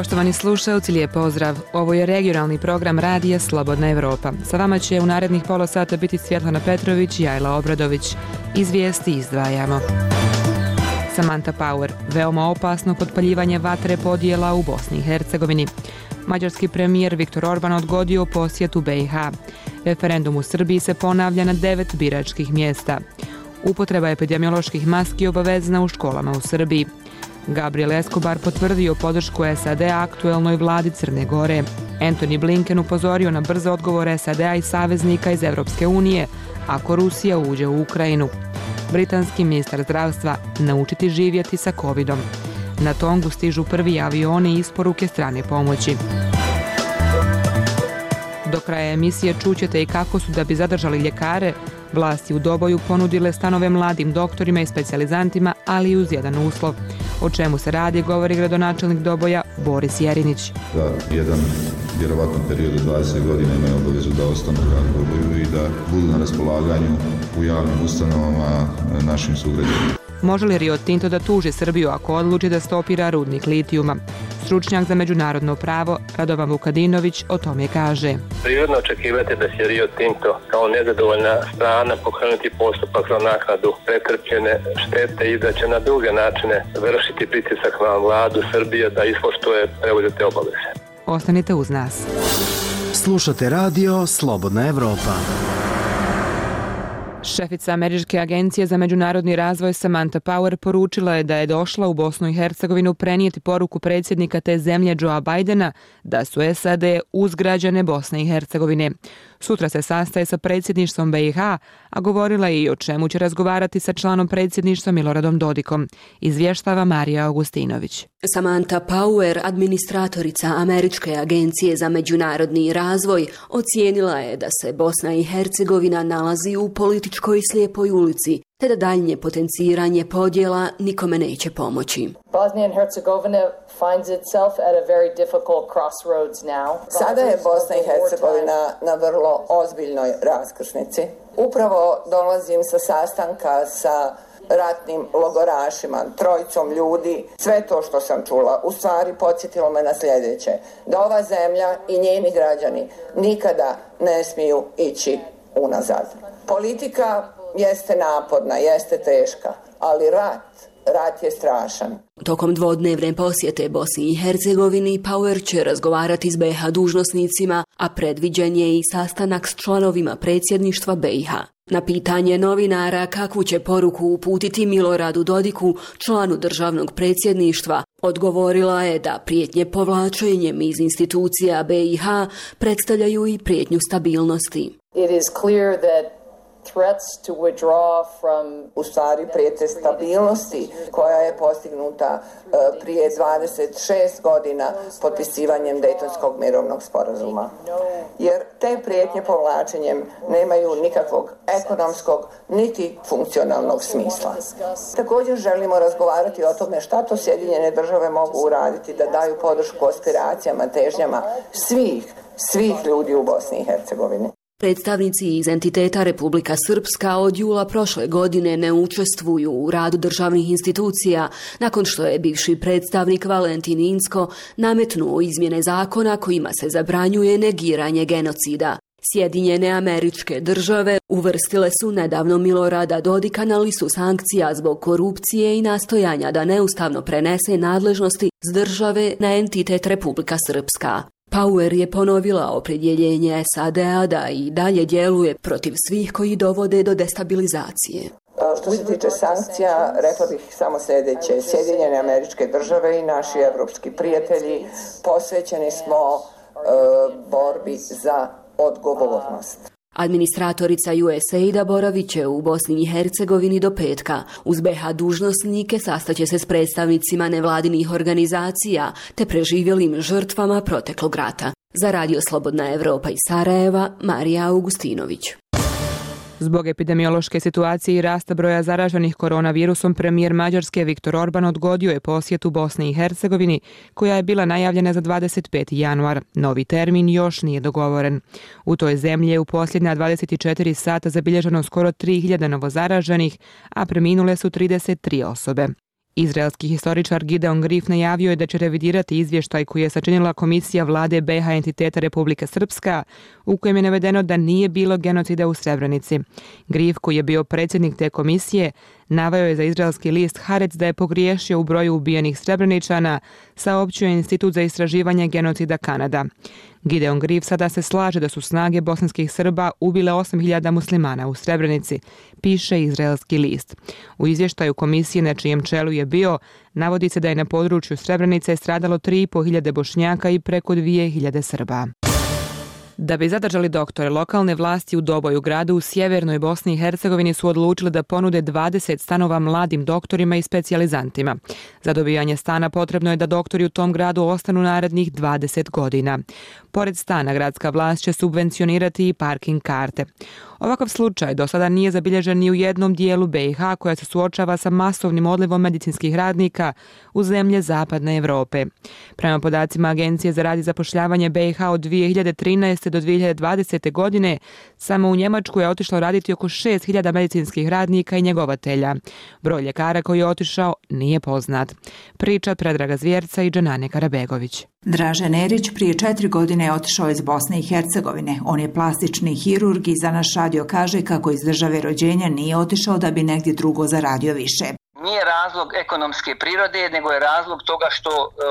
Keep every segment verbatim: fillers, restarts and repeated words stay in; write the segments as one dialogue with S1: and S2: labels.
S1: Poštovani slušalci, lijep pozdrav. Ovo je regionalni program radija Slobodna Evropa. Sa vama će u narednih pola sata biti Svjetlana Petrović i Ajla Obradović. Iz vijesti izdvajamo. Samantha Power. Veoma opasno potpaljivanje vatre podjela u Bosni i Hercegovini. Mađarski premijer Viktor Orban odgodio posjetu B i H. Referendum u Srbiji se ponavlja na devet biračkih mjesta. Upotreba epidemioloških maski obavezna u školama u Srbiji. Gabriel Escobar potvrdio podršku S A D-a aktuelnoj vladi Crne Gore. Antony Blinken upozorio na brze odgovore S A D-a i saveznika iz Evropske unije ako Rusija uđe u Ukrajinu. Britanski ministar zdravstva naučiti živjeti sa covidom. Na Tongu stižu prvi avioni i isporuke strane pomoći. Do kraja emisije čućete i kako su, da bi zadržali ljekare, vlasti u Doboju ponudile stanove mladim doktorima i specijalizantima, ali uz jedan uslov. O čemu se radi, govori gradonačelnik Doboja Boris Jerinić.
S2: Da jedan vjerovatno period od dvadeset godina imaju obavezu da ostanu u gradu Doboju i da budu na raspolaganju u javnim ustanovama našim sugrađanima.
S1: Može li Rio Tinto da tuži Srbiju ako odluči da stopira rudnik litijuma? Stručnjak za međunarodno pravo Radovan Vukadinović o tome kaže.
S3: Prirodno očekivati da će Rio Tinto kao nezadovoljna strana pokrenuti postupak za naknadu pretrpljene štete i da će na druge načine vršiti pritisak na vladu Srbije da ispoštuje preuzete obaveze.
S1: Ostanite uz nas.
S4: Slušate radio Slobodna Evropa.
S1: Šefica Američke agencije za međunarodni razvoj Samantha Power poručila je da je došla u Bosnu i Hercegovinu prenijeti poruku predsjednika te zemlje Joea Bidena da su S A D uz građane Bosne i Hercegovine. Sutra se sastaje sa predsjedništvom B i H, a govorila je i o čemu će razgovarati sa članom predsjedništva Miloradom Dodikom. Izvještava Marija Augustinović.
S5: Samantha Power, administratorica Američke agencije za međunarodni razvoj, ocijenila je da se Bosna i Hercegovina nalazi u političkoj slijepoj ulici, te da daljnje potenciranje podjela nikome neće pomoći.
S6: Bosnia and Herzegovina finds itself at a very difficult crossroads now.
S7: Sada je Bosna i Hercegovina na vrlo ozbiljnoj raskrsnici. Upravo dolazim sa sastanka sa ratnim logorašima, trojicom ljudi. Sve to što sam čula u stvari podsjetilo me na sljedeće: da ova zemlja i njeni građani nikada ne smiju ići unazad. Politika jeste naporna, jeste teška, ali rat, rat je strašan.
S5: Tokom dvodnevne posjete Bosni i Hercegovini, Power će razgovarati s B i H dužnosnicima, a predviđen je i sastanak s članovima predsjedništva B i H. Na pitanje novinara kakvu će poruku uputiti Miloradu Dodiku, članu državnog predsjedništva, odgovorila je da prijetnje povlačenjem iz institucija B i H predstavljaju i prijetnju stabilnosti.
S6: It is clear that threats to withdraw from
S7: u stvari prijete stabilnosti koja je postignuta prije dvadeset šest godina potpisivanjem Dejtonskog mirovnog sporazuma. Jer te prijetnje povlačenjem nemaju nikakvog ekonomskog niti funkcionalnog smisla. Također želimo razgovarati o tome šta to Sjedinjene države mogu uraditi da daju podršku aspiracijama, težnjama svih, svih ljudi u Bosni i Hercegovini.
S5: Predstavnici iz entiteta Republika Srpska od jula prošle godine ne učestvuju u radu državnih institucija nakon što je bivši predstavnik Valentin Incko nametnuo izmjene zakona kojima se zabranjuje negiranje genocida. Sjedinjene Američke Države uvrstile su nedavno Milorada Dodika na listu sankcija zbog korupcije i nastojanja da neustavno prenese nadležnosti s države na entitet Republika Srpska. Power je ponovila opredjeljenje S A D-a da i dalje djeluje protiv svih koji dovode do destabilizacije.
S7: Što se tiče sankcija, rekla bih samo sljedeće: Sjedinjene Američke Države i naši evropski prijatelji posvećeni smo e, borbi za odgovornost.
S5: Administratorica U S A I D-a boravit će u Bosni i Hercegovini do petka. Uz B i H dužnosnike sastaće se s predstavnicima nevladinih organizacija te preživjelim žrtvama proteklog rata. Za Radio Slobodna Evropa iz Sarajeva, Marija Augustinović.
S1: Zbog epidemiološke situacije i rasta broja zaraženih koronavirusom, premijer Mađarske Viktor Orban odgodio je posjetu Bosni i Hercegovini, koja je bila najavljena za dvadeset peti januar. Novi termin još nije dogovoren. U toj zemlji je u posljednja dvadeset četiri sata zabilježeno skoro tri hiljade novozaraženih, a preminule su trideset tri osobe. Izraelski historičar Gideon Grif najavio je da će revidirati izvještaj koji je sačinila Komisija vlade B iH entiteta Republika Srpska, u kojem je navedeno da nije bilo genocida u Srebrenici. Grif, koji je bio predsjednik te komisije, naveo je za izraelski list Haaretz da je pogriješio u broju ubijenih Srebreničana, saopćio je Institut za istraživanje genocida Kanada. Gideon Grif sada se slaže da su snage bosanskih Srba ubile osam hiljada muslimana u Srebrenici, piše izraelski list. U izvještaju komisije na čijem čelu je bio, navodi se da je na području Srebrenice stradalo tri i po hiljade Bošnjaka i preko dvije hiljade Srba. Da bi zadržali doktore, lokalne vlasti u Doboju, gradu u sjevernoj Bosni i Hercegovini, su odlučili da ponude dvadeset stanova mladim doktorima i specijalizantima. Za dobijanje stana potrebno je da doktori u tom gradu ostanu narednih dvadeset godina. Pored stana, gradska vlast će subvencionirati i parking karte. Ovakav slučaj do sada nije zabilježen ni u jednom dijelu B iH koja se suočava sa masovnim odlivom medicinskih radnika u zemlje zapadne Europe. Prema podacima Agencije za rad i zapošljavanje B iH od dvije hiljade trinaeste do dvije hiljade dvadesete. godine samo u Njemačku je otišlo raditi oko šest hiljada medicinskih radnika i njegovatelja. Broj ljekara koji je otišao nije poznat. Priča Predraga Zvjerca i Dženane Karabegović.
S8: Dražen Erić prije četiri godine je otišao iz Bosne i Hercegovine. On je plastični hirurg i za naš radio kaže kako iz države rođenja nije otišao da bi negdje drugo zaradio više.
S9: Nije razlog ekonomske prirode, nego je razlog toga što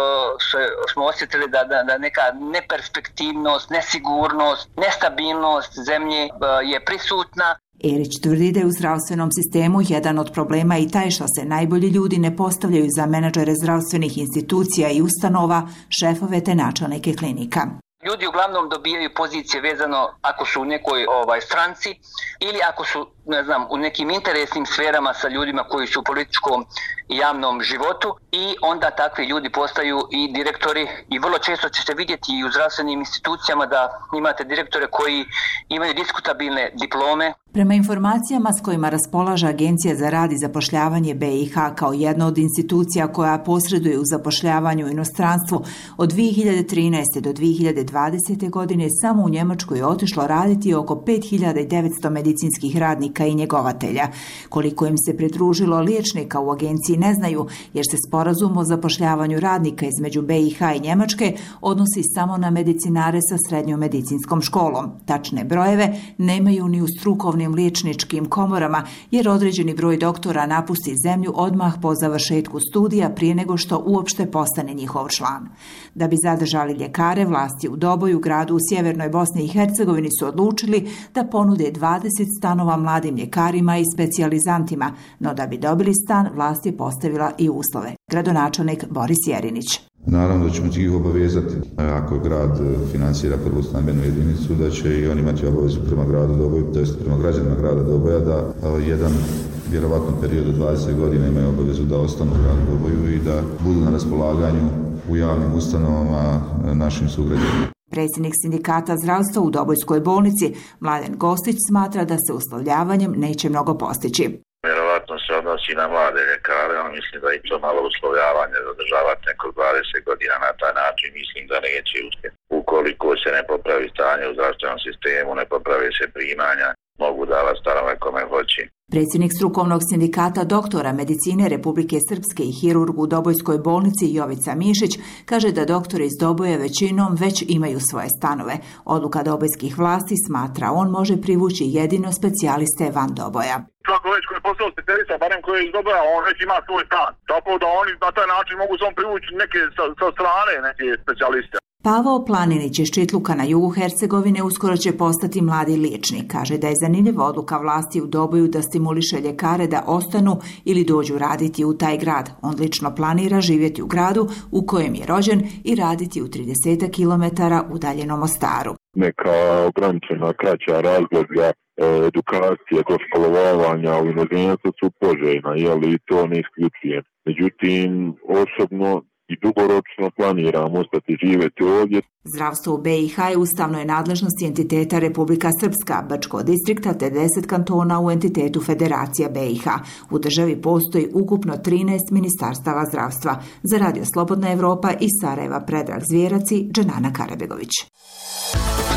S9: uh, smo osjetili da, da, da neka neperspektivnost, nesigurnost, nestabilnost zemlje uh, je prisutna.
S8: Erić tvrdi da je u zdravstvenom sistemu jedan od problema i taj što se najbolji ljudi ne postavljaju za menadžere zdravstvenih institucija i ustanova, šefove te načelnike klinika.
S9: Ljudi uglavnom dobijaju pozicije vezano ako su u nekoj ovaj stranci ili ako su, ne znam, u nekim interesnim sferama sa ljudima koji su u političkom i javnom životu i onda takvi ljudi postaju i direktori i vrlo često ćete vidjeti i u zdravstvenim institucijama da imate direktore koji imaju diskutabilne diplome.
S8: Prema informacijama s kojima raspolaže Agencija za rad i zapošljavanje B iH kao jedna od institucija koja posreduje u zapošljavanju u inostranstvu, od dvije hiljade trinaeste. do dvije hiljade dvadesete. godine samo u Njemačkoj je otišlo raditi oko pet hiljada devetsto medicinskih radnika i njegovatelja. Koliko im se pridružilo liječnika u agenciji ne znaju, jer se sporazum o zapošljavanju radnika između B iH i Njemačke odnosi samo na medicinare sa srednjom medicinskom školom. Tačne brojeve nemaju ni u strukovnim liječničkim komorama, jer određeni broj doktora napusti zemlju odmah po završetku studija prije nego što uopšte postane njihov član. Da bi zadržali ljekare, vlasti u Doboju, gradu u sjevernoj Bosni i Hercegovini, su odlučili da ponude dvadeset stanova mladim ljekarima i specijalizantima, no da bi dobili stan, vlast je postavila i uslove. Gradonačelnik Boris Jerinić.
S2: Naravno da ćemo ih obavezati, ako grad financira prvu stambenu jedinicu, da će i oni imati obavezu prema gradu Doboju, to jest prema građanima grada Doboja, da jedan vjerovatno period od dvadeset godina imaju obavezu da ostanu u gradu Doboju i da budu na raspolaganju u javnim ustanovama našim sugrađanima.
S8: Predsjednik sindikata zdravstva u Dobojskoj bolnici, Mladen Gostić, smatra da se uslovljavanjem neće mnogo postići.
S10: Vjerovatno se odnosi na mlade ljekare, ali mislim da i to malo uslovljavanje zadržavati neko dvadeset godina na taj način, mislim da neće uspjeti. Ukoliko se ne popravi stanje u zdravstvenom sistemu, ne popravi se primanja, mogu davati stanove kome hoće.
S8: Predsjednik strukovnog sindikata doktora medicine Republike Srpske i hirurg u Dobojskoj bolnici Jovica Mišić kaže da doktori iz Doboja većinom već imaju svoje stanove. Odluka dobojskih vlasti, smatra on, može privući jedino specijaliste van Doboja.
S11: Svako već koji je postao specijalista, barem koji je iz Doboja, on već ima svoj stan. Tako da oni na taj način mogu samo privući neke sa, sa strane neke specijaliste.
S8: Pavao Planinić iz Čitluka na jugu Hercegovine uskoro će postati mladi liječnik. Kaže da je zanimljiva odluka vlasti u Doboju da stimuliše ljekare da ostanu ili dođu raditi u taj grad. On lično planira živjeti u gradu u kojem je rođen i raditi u trideset kilometara udaljenom Mostaru.
S12: Neka ograničena kraća razdoblja edukacije, doškolovanja u inozemstvu su poželjna, jeli to ne isključujem. Međutim, osobno i dugoročno planiram ostati živjeti ovdje.
S8: Zdravstvo u B iH je ustavnoj nadležnosti entiteta Republika Srpska, Bačkog distrikta te deset kantona u entitetu Federacija B iH. U državi postoji ukupno trinaest ministarstava zdravstva. Za Radio Slobodna Evropa iz Sarajeva Predrag Zvjerac i Dženana Karabegović.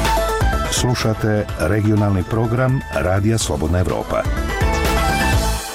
S13: Slušate regionalni program Radija Slobodna Evropa.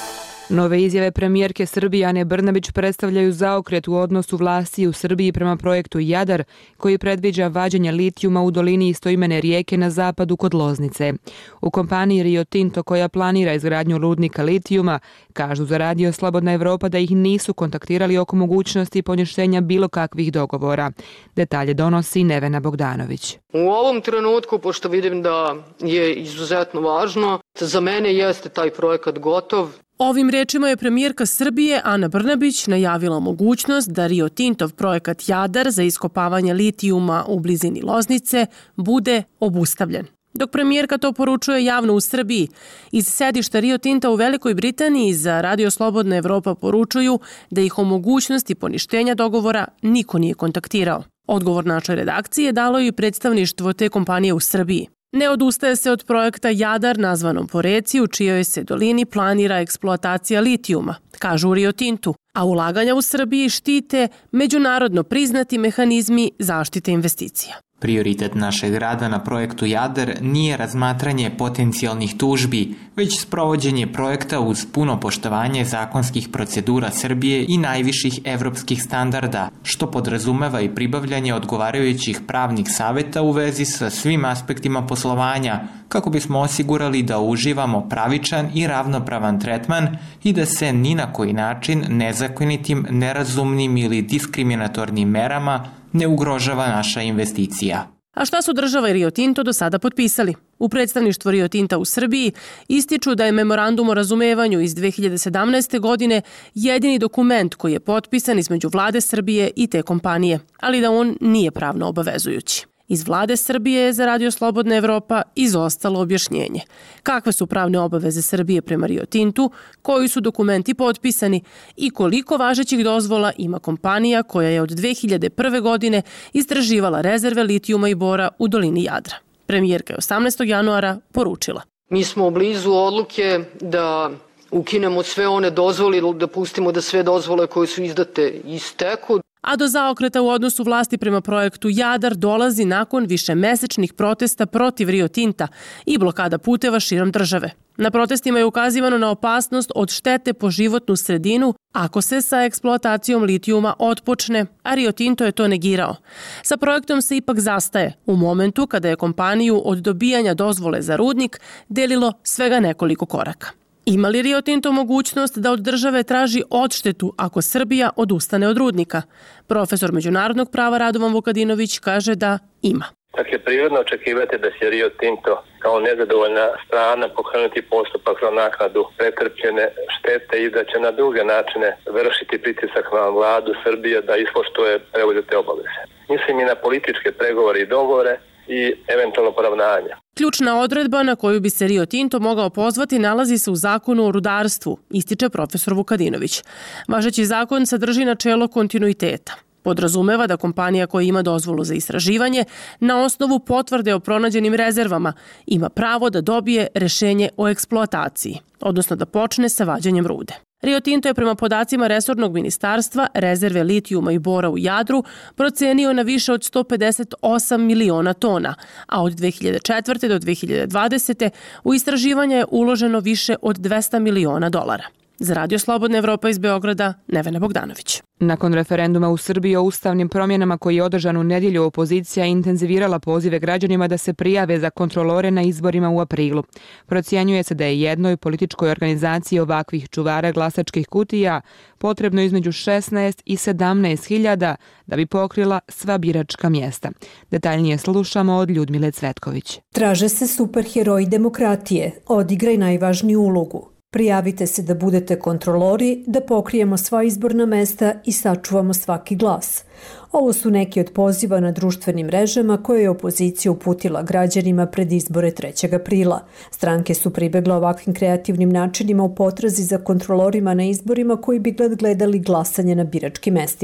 S1: Nove izjave premijerke Srbije Ane Brnabić predstavljaju zaokret u odnosu vlasti u Srbiji prema projektu Jadar, koji predviđa vađenje litijuma u dolini istoimene rijeke na zapadu kod Loznice. U kompaniji Rio Tinto, koja planira izgradnju rudnika litijuma, kažu za Radio Slobodna Evropa da ih nisu kontaktirali oko mogućnosti poništenja bilo kakvih dogovora. Detalje donosi Nevena Bogdanović.
S13: U ovom trenutku, pošto vidim da je izuzetno važno, za mene jeste taj projekat gotov.
S14: Ovim rečima je premijerka Srbije Ana Brnabić najavila mogućnost da Rio Tintov projekat Jadar za iskopavanje litijuma u blizini Loznice bude obustavljen. Dok premijerka to poručuje javno u Srbiji, iz sedišta Rio Tinta u Velikoj Britaniji za Radio Slobodna Evropa poručuju da ih o mogućnosti poništenja dogovora niko nije kontaktirao. Odgovor našoj redakciji je dalo i predstavništvo te kompanije u Srbiji. Ne odustaje se od projekta Jadar, nazvanom po reci u čijoj se dolini planira eksploatacija litijuma, kažu u Rio Tintu, a ulaganja u Srbiji štite međunarodno priznati mehanizmi zaštite investicija.
S15: Prioritet našeg rada na projektu Jadar nije razmatranje potencijalnih tužbi, već sprovođenje projekta uz puno poštovanje zakonskih procedura Srbije i najviših evropskih standarda, što podrazumeva i pribavljanje odgovarajućih pravnih saveta u vezi sa svim aspektima poslovanja, kako bismo osigurali da uživamo pravičan i ravnopravan tretman i da se ni na koji način nezakonitim, nerazumnim ili diskriminatornim merama ne ugrožava naša investicija.
S14: A šta su država i Rio Tinto do sada potpisali? U predstavništvu Rio Tinta u Srbiji ističu da je memorandum o razumevanju iz dve hiljade sedamnaeste. godine jedini dokument koji je potpisan između vlade Srbije i te kompanije, ali da on nije pravno obavezujući. Iz vlade Srbije je za Radio Slobodna Evropa izostalo objašnjenje. Kakve su pravne obaveze Srbije prema Rio Tintu, koji su dokumenti potpisani i koliko važećih dozvola ima kompanija koja je od dve hiljade prve. godine istraživala rezerve litijuma i bora u dolini Jadra. Premijerka je osamnaestog januara poručila:
S13: Mi smo blizu odluke da ukinemo sve one dozvole, da pustimo da sve dozvole koje su izdate isteku.
S14: A do zaokreta u odnosu vlasti prema projektu Jadar dolazi nakon višemesečnih protesta protiv Rio Tinta i blokada puteva širom države. Na protestima je ukazivano na opasnost od štete po životnu sredinu ako se sa eksploatacijom litijuma otpočne, a Rio Tinto je to negirao. Sa projektom se ipak zastaje u momentu kada je kompaniju od dobijanja dozvole za rudnik delilo svega nekoliko koraka. Ima li Rio Tinto mogućnost da od države traži odštetu ako Srbija odustane od rudnika? Profesor međunarodnog prava Radovan Vukadinović kaže da ima.
S3: Tako je prirodno očekivati da će Rio Tinto kao nezadovoljna strana pokrenuti postupak za naknadu pretrpljene štete i da će na druge načine vršiti pritisak na vladu Srbije da ispoštuje preuzete obaveze. Mislim i na političke pregovore i dogovore i eventualno poravnanje.
S14: Ključna odredba na koju bi se Rio Tinto mogao pozvati nalazi se u zakonu o rudarstvu, ističe profesor Vukadinović. Važeći zakon sadrži načelo kontinuiteta. Podrazumeva da kompanija koja ima dozvolu za istraživanje na osnovu potvrde o pronađenim rezervama ima pravo da dobije rešenje o eksploataciji, odnosno da počne sa vađenjem rude. Rio Tinto je prema podacima resornog ministarstva rezerve litijuma i bora u Jadru procenio na više od sto pedeset osam miliona tona, a od dve hiljade četvrte. do dve hiljade dvadesete. u istraživanje je uloženo više od dvesta miliona dolara. Za Radio Slobodna Evropa iz Beograda, Nevena Bogdanović.
S1: Nakon referenduma u Srbiji o ustavnim promjenama koji je održan u nedjelju, opozicija je intenzivirala pozive građanima da se prijave za kontrolore na izborima u aprilu. Procjenjuje se da je jednoj političkoj organizaciji ovakvih čuvara glasačkih kutija potrebno između šesnaest i sedamnaest hiljada da bi pokrila sva biračka mjesta. Detaljnije slušamo od Ljudmile Cvetković.
S16: Traže se superheroji demokratije, odigraj najvažniju ulogu. Prijavite se da budete kontrolori, da pokrijemo sva izborna mesta i sačuvamo svaki glas. Ovo su neki od poziva na društvenim mrežama koje je opozicija uputila građanima pred izbore trećeg aprila. Stranke su pribegle ovakvim kreativnim načinima u potrazi za kontrolorima na izborima koji bi gledali glasanje na biračkim mestima.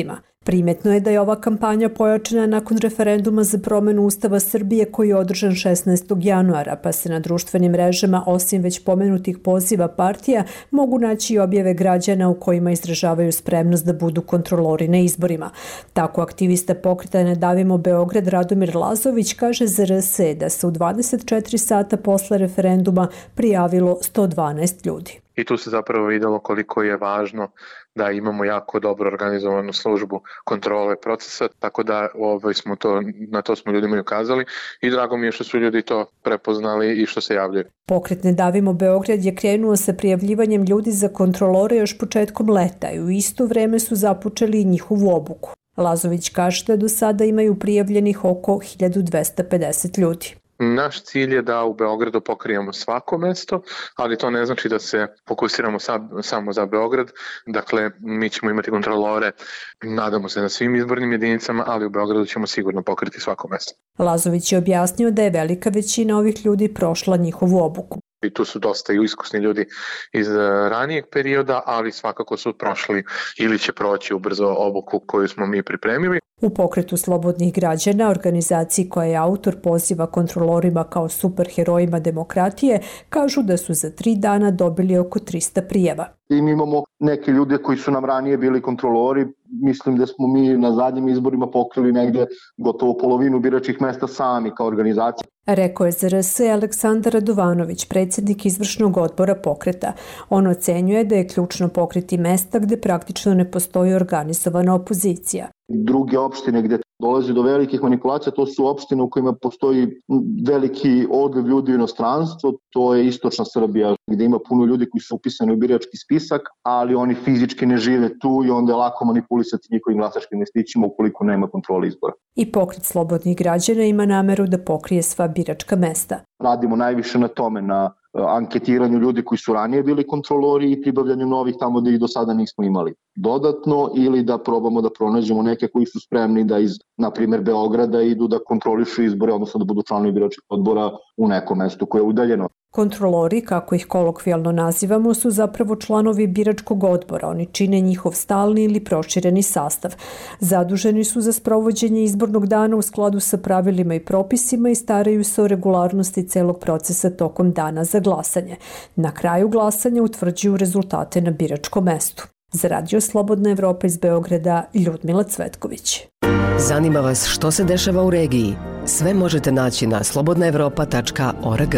S16: Primetno je da je ova kampanja pojačana nakon referenduma za promenu Ustava Srbije koji je održan šesnaestog januara, pa se na društvenim mrežama, osim već pomenutih poziva partija, mogu naći i objave građana u kojima izražavaju spremnost da budu kontrolori na izborima. Tako aktivista pokreta Ne davimo Beograd Radomir Lazović kaže za R S da se u dvadeset četiri sata posle referenduma prijavilo sto dvanaest ljudi.
S17: I tu se zapravo videlo koliko je važno da imamo jako dobro organizovanu službu kontrole procesa, tako da ovaj, smo to, na to smo ljudima i ukazali i drago mi je što su ljudi to prepoznali i što se javljaju.
S16: Pokret Ne davimo Beograd je krenuo sa prijavljivanjem ljudi za kontrolore još početkom leta i u isto vreme su započeli i njihovu obuku. Lazović kaže da do sada imaju prijavljenih oko hiljadu dvesta pedeset ljudi.
S17: Naš cilj je da u Beogradu pokrijemo svako mesto, ali to ne znači da se fokusiramo sa, samo za Beograd. Dakle, mi ćemo imati kontrolore, nadamo se na svim izbornim jedinicama, ali u Beogradu ćemo sigurno pokriti svako mesto.
S16: Lazović je objasnio da je velika većina ovih ljudi prošla njihovu obuku.
S17: I tu su dosta i iskusni ljudi iz ranijeg perioda, ali svakako su prošli ili će proći ubrzo obuku koju smo mi pripremili.
S16: U Pokretu slobodnih građana, organizaciji koja je autor poziva kontrolorima kao superherojima demokratije, kažu da su za tri dana dobili oko trista prijava.
S18: I mi imamo neke ljude koji su nam ranije bili kontrolori. Mislim da smo mi na zadnjim izborima pokrili negde gotovo polovinu biračkih mesta sami kao organizacija.
S16: Rekao je za R S Aleksandar Radovanović, predsjednik izvršnog odbora pokreta. On ocenjuje da je ključno pokriti mesta gde praktično ne postoji organizovana opozicija.
S18: Druge opštine gde dolazi do velikih manipulacija, to su opštine u kojima postoji veliki odliv ljudi u inostranstvo, to je istočna Srbija gde ima puno ljudi koji su upisani u birački spisak, ali oni fizički ne žive tu i onda je lako manipulisati njihovim glasačkim listićima ukoliko nema kontrole izbora.
S16: I Pokret slobodnih građana ima nameru da pokrije sva biračka mesta.
S18: Radimo najviše na tome, na anketiranju ljudi koji su ranije bili kontrolori i pribavljanju novih tamo gde ih do sada nismo imali dodatno, ili da probamo da pronađemo neke koji su spremni da iz, na primjer, Beograda idu da kontrolišu izbore, odnosno da budu članovi biračkog odbora u nekom mestu koje je udaljeno.
S16: Kontrolori, kako ih kolokvijalno nazivamo, su zapravo članovi biračkog odbora. Oni čine njihov stalni ili prošireni sastav. Zaduženi su za sprovođenje izbornog dana u skladu sa pravilima i propisima i staraju se o regularnosti celog procesa tokom dana za glasanje. Na kraju glasanja utvrđuju rezultate na biračkom mestu. Za Radio Slobodna Evropa iz Beograda, Ljudmila Cvetković.
S19: Zanima vas što se dešava u regiji? Sve možete naći na slobodna evropa tačka org.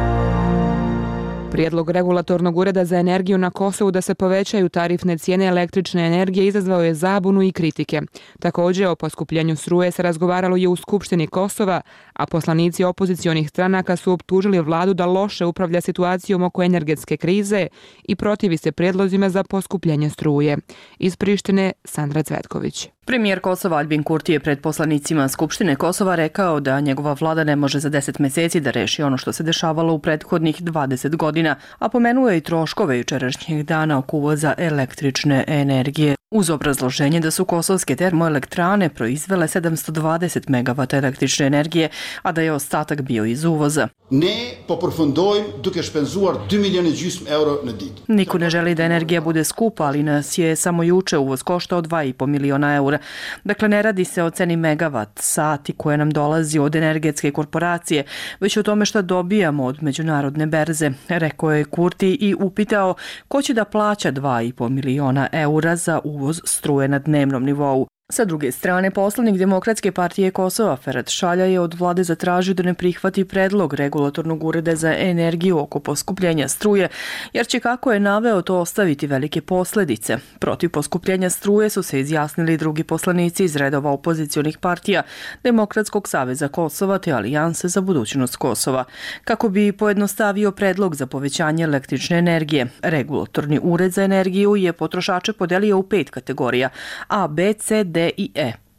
S1: Prijedlog regulatornog ureda za energiju na Kosovu da se povećaju tarifne cijene električne energije izazvao je zabunu i kritike. Također o poskupljenju struje se razgovaralo je u Skupštini Kosova, a poslanici opozicionih stranaka su optužili vladu da loše upravlja situacijom oko energetske krize i protivi se prijedlozima za poskupljenje struje. Iz Prištine, Sandra Cvetković.
S20: Premijer Kosova Aljbin Kurti je pred poslanicima Skupštine Kosova rekao da njegova vlada ne može za deset meseci da reši ono što se dešavalo u prethodnih dvadeset godina, a pomenuo je i troškove jučerašnjeg dana oko uvoza električne energije. Uz obrazloženje da su kosovske termoelektrane proizvele sedamsto dvadeset megavata električne energije, a da je ostatak bio iz uvoza.
S21: Ne poprofundojm duke špenzuar dva miliona i gjysmë euro na ditë.
S20: Niko ne želi da energija bude skupa, ali nas je samo juče uvoz koštao dva i po miliona eura. Dakle, ne radi se o ceni megavat sati koje nam dolazi od energetske korporacije, već o tome šta dobijamo od međunarodne berze, rekao je Kurti i upitao ko će da plaća dva i po miliona eura za uvoz struje na dnevnom nivou. Sa druge strane, poslanik Demokratske partije Kosova Ferhat Šalja je od vlade zatražio da ne prihvati predlog regulatornog ureda za energiju oko poskupljenja struje, jer će, kako je naveo, to ostaviti velike posljedice. Protiv poskupljenja struje su se izjasnili drugi poslanici iz redova opozicionih partija Demokratskog saveza Kosova te Alijanse za budućnost Kosova. Kako bi pojednostavio predlog za povećanje električne energije, regulatorni ured za energiju je potrošače podelio u pet kategorija A, B, C, D i E.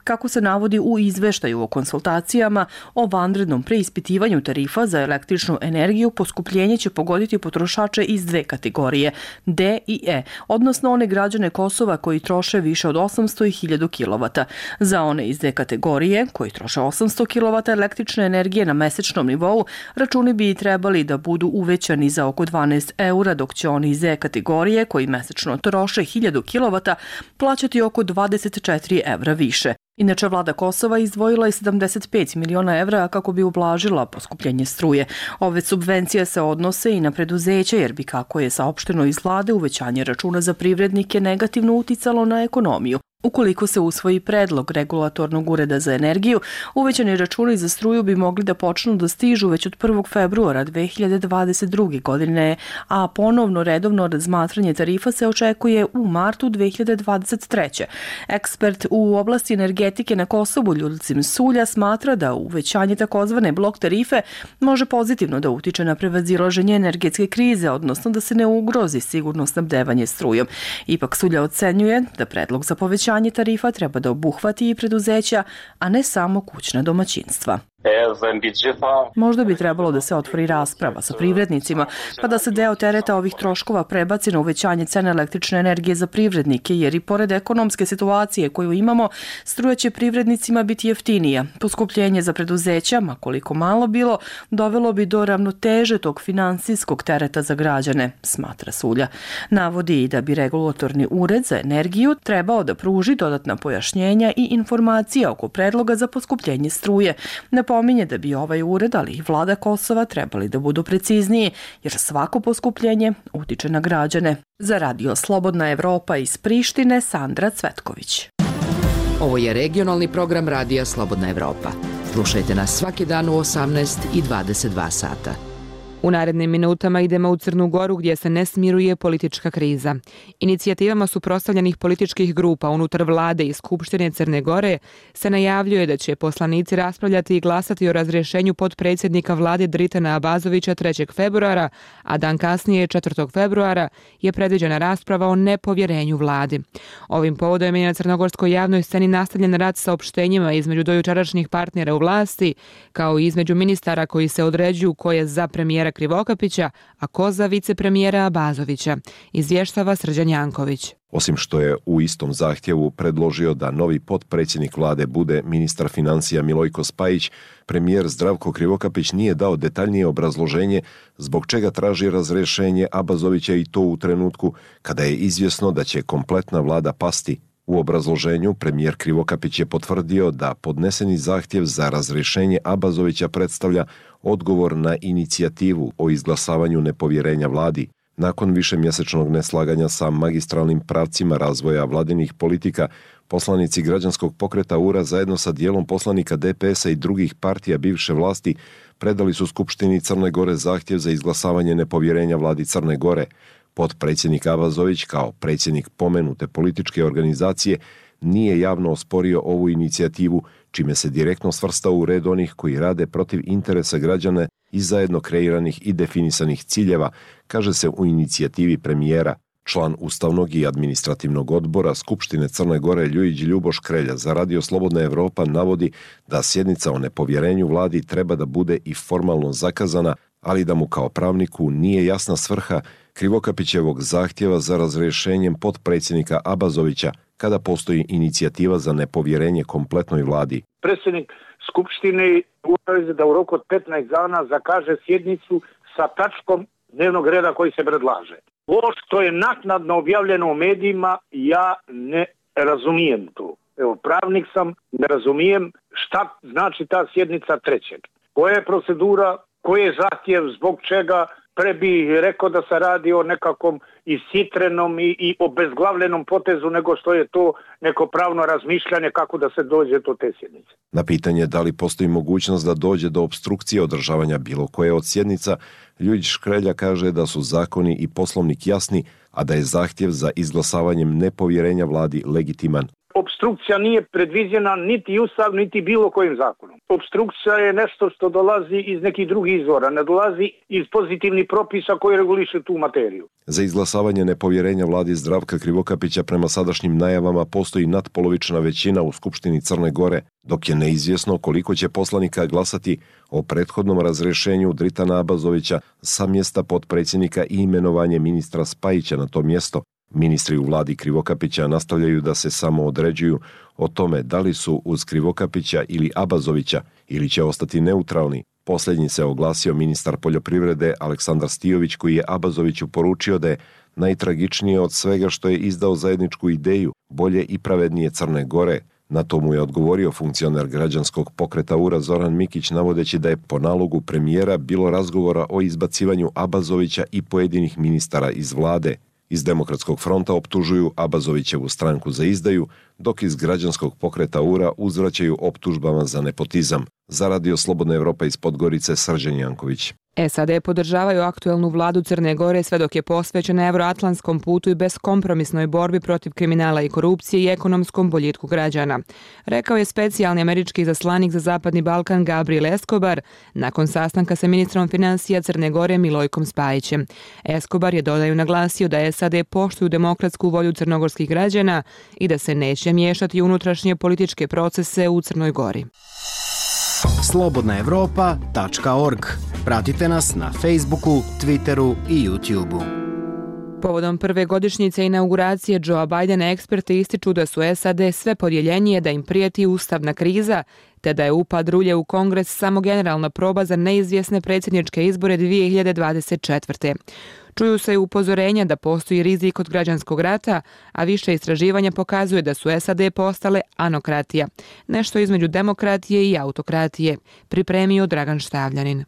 S20: Kako se navodi u izveštaju o konsultacijama o vanrednom preispitivanju tarifa za električnu energiju, poskupljenje će pogoditi potrošače iz dve kategorije, D i E, odnosno one građane Kosova koji troše više od osamsto i hiljadu kilovata. Za one iz D kategorije, koji troše osamsto kilovata električne energije na mesečnom nivou, računi bi trebali da budu uvećani za oko dvanaest eura, dok će oni iz E kategorije, koji mesečno troše hiljadu kilovata, plaćati oko dvadeset četiri evra više. Inače, vlada Kosova izdvojila je sedamdeset pet miliona evra kako bi ublažila poskupljenje struje. Ove subvencije se odnose i na preduzeća, jer bi, kako je saopšteno iz vlade, uvećanje računa za privrednike negativno uticalo na ekonomiju. Ukoliko se usvoji predlog Regulatornog ureda za energiju, uvećani računi za struju bi mogli da počnu da stižu već od prvog februara dve hiljade dvadeset druge. godine, a ponovno redovno razmatranje tarifa se očekuje u martu dve hiljade dvadeset treće. Ekspert u oblasti energetike na Kosovu Ljulcim Sulja smatra da uvećanje takozvane blok tarife može pozitivno da utiče na prevazilaženje energetske krize, odnosno da se ne ugrozi sigurno snabdevanje strujom. Ipak Sulja ocenjuje da predlog za povećanje tarifa treba da obuhvati i preduzeća, a ne samo kućna domaćinstva. Možda bi trebalo da se otvori rasprava sa privrednicima, pa da se deo tereta ovih troškova prebaci na uvećanje cene električne energije za privrednike, jer i pored ekonomske situacije koju imamo, struja će privrednicima biti jeftinija. Poskupljenje za preduzeća, ma koliko malo bilo, dovelo bi do ravnoteže tog finansijskog tereta za građane, smatra Sulja. Navodi i da bi Regulatorni ured za energiju trebao da pruži dodatna pojašnjenja i informacije oko predloga za poskupljenje struje. Napominje da bi ovaj ured, ali i vlada Kosova, trebali da budu precizniji, jer svako poskupljenje utiče na građane. Za Radio Slobodna Evropa iz Prištine, Sandra Cvetković.
S4: Ovo je regionalni program Radija Slobodna Evropa. Slušajte nas svaki dan u osamnaest i dvadeset dva sata.
S1: U narednim minutama idemo u Crnu Goru gdje se ne smiruje politička kriza. Inicijativama suprotstavljenih političkih grupa unutar vlade i Skupštine Crne Gore se najavljuje da će poslanici raspravljati i glasati o razrješenju potpredsjednika vlade Dritana Abazovića trećeg februara, a dan kasnije četvrtog februara je predviđena rasprava o nepovjerenju vladi. Ovim povodom je na crnogorskoj javnoj sceni nastavljen rad sa opštenjima između dojučerašnjih partnera u vlasti, kao i između ministara koji se određuju ko je za premijera Krivokapića, a ko za vicepremijera Abazovića, izvještava Srđan Janković.
S22: Osim što je u istom zahtjevu predložio da novi potpredsjednik vlade bude ministar financija Milojko Spajić, premijer Zdravko Krivokapić nije dao detaljnije obrazloženje zbog čega traži razrješenje Abazovića, i to u trenutku kada je izvjesno da će kompletna vlada pasti. U obrazloženju premijer Krivokapić je potvrdio da podneseni zahtjev za razrješenje Abazovića predstavlja odgovor na inicijativu o izglasavanju nepovjerenja vladi. Nakon višemjesečnog neslaganja sa magistralnim pravcima razvoja vladinih politika, poslanici građanskog pokreta U R A zajedno sa dijelom poslanika D P S-a i drugih partija bivše vlasti predali su Skupštini Crne Gore zahtjev za izglasavanje nepovjerenja vladi Crne Gore. Potpredsjednik Abazović, kao predsjednik pomenute političke organizacije, nije javno osporio ovu inicijativu, čime se direktno svrstao u red onih koji rade protiv interesa građana i zajedno kreiranih i definisanih ciljeva, kaže se u inicijativi premijera. Član Ustavnog i administrativnog odbora Skupštine Crne Gore Ljujić Ljuboš Krelja za Radio Slobodna Evropa navodi da sjednica o nepovjerenju vladi treba da bude i formalno zakazana, ali da mu kao pravniku nije jasna svrha Krivokapićevog zahtjeva za razrješenjem potpredsjednika Abazovića kada postoji inicijativa za nepovjerenje kompletnoj vladi.
S23: Predsjednik Skupštine obaveze da u roku od petnaest dana zakaže sjednicu sa tačkom dnevnog reda koji se predlaže. Ovo što je naknadno objavljeno u medijima, ja ne razumijem to. Evo, pravnik sam, ne razumijem šta znači ta sjednica trećeg. Koja je procedura, koji je zahtjev, zbog čega? Pre bih rekao da se radi o nekakvom isitrenom i, i obezglavljenom potezu nego što je to neko pravno razmišljanje kako da se dođe do te sjednice.
S22: Na pitanje da li postoji mogućnost da dođe do opstrukcije održavanja bilo koje od sjednica, Ljujić Škrelja kaže da su zakoni i poslovnik jasni, a da je zahtjev za izglasavanjem nepovjerenja vladi legitiman.
S23: Obstrukcija nije predviđena niti Ustav, niti bilo kojim zakonom. Obstrukcija je nešto što dolazi iz nekih drugih izvora, ne dolazi iz pozitivnih propisa koji regulišu tu materiju.
S22: Za izglasavanje nepovjerenja vladi Zdravka Krivokapića prema sadašnjim najavama postoji nadpolovična većina u Skupštini Crne Gore, dok je neizvjesno koliko će poslanika glasati o prethodnom razrješenju Dritana Abazovića sa mjesta potpredsjednika i imenovanje ministra Spajića na to mjesto. Ministri u vladi Krivokapića nastavljaju da se samo određuju o tome da li su uz Krivokapića ili Abazovića ili će ostati neutralni. Posljednji se oglasio ministar poljoprivrede Aleksandar Stijović, koji je Abazoviću poručio da je najtragičnije od svega što je izdao zajedničku ideju bolje i pravednije Crne Gore. Na to mu je odgovorio funkcioner građanskog pokreta U R A Zoran Mikić, navodeći da je po nalogu premijera bilo razgovora o izbacivanju Abazovića i pojedinih ministara iz vlade. Iz Demokratskog fronta optužuju Abazovićevu stranku za izdaju, dok iz građanskog pokreta U R A uzvraćaju optužbama za nepotizam. Za Radio Slobodna Evropa iz Podgorice, Srđan Janković.
S1: S A D podržavaju aktuelnu vladu Crne Gore sve dok je posvećena euroatlantskom putu i beskompromisnoj borbi protiv kriminala i korupcije i ekonomskom boljitku građana, rekao je specijalni američki izaslanik za Zapadni Balkan Gabriel Escobar nakon sastanka sa ministrom financija Crne Gore Milojkom Spajićem. Escobar je, dodaju, naglasio da S A D poštuju demokratsku volju crnogorskih građana i da se neće miješati u unutrašnje političke procese u Crnoj Gori.
S5: slobodna evropa tačka org. Pratite nas na Facebooku, Twitteru i YouTubeu.
S1: Povodom prve godišnjice inauguracije Joea Bidena eksperti ističu da su S A D sve podjeljenije, da im prijeti ustavna kriza, te da je upad rulje u Kongres samo generalna proba za neizvjesne predsjedničke izbore dvije hiljade dvadeset četvrte. Čuju se i upozorenja da postoji rizik od građanskog rata, a više istraživanja pokazuje da su S A D postale anokratija, nešto između demokratije i autokratije, pripremio Dragan Štavljanin.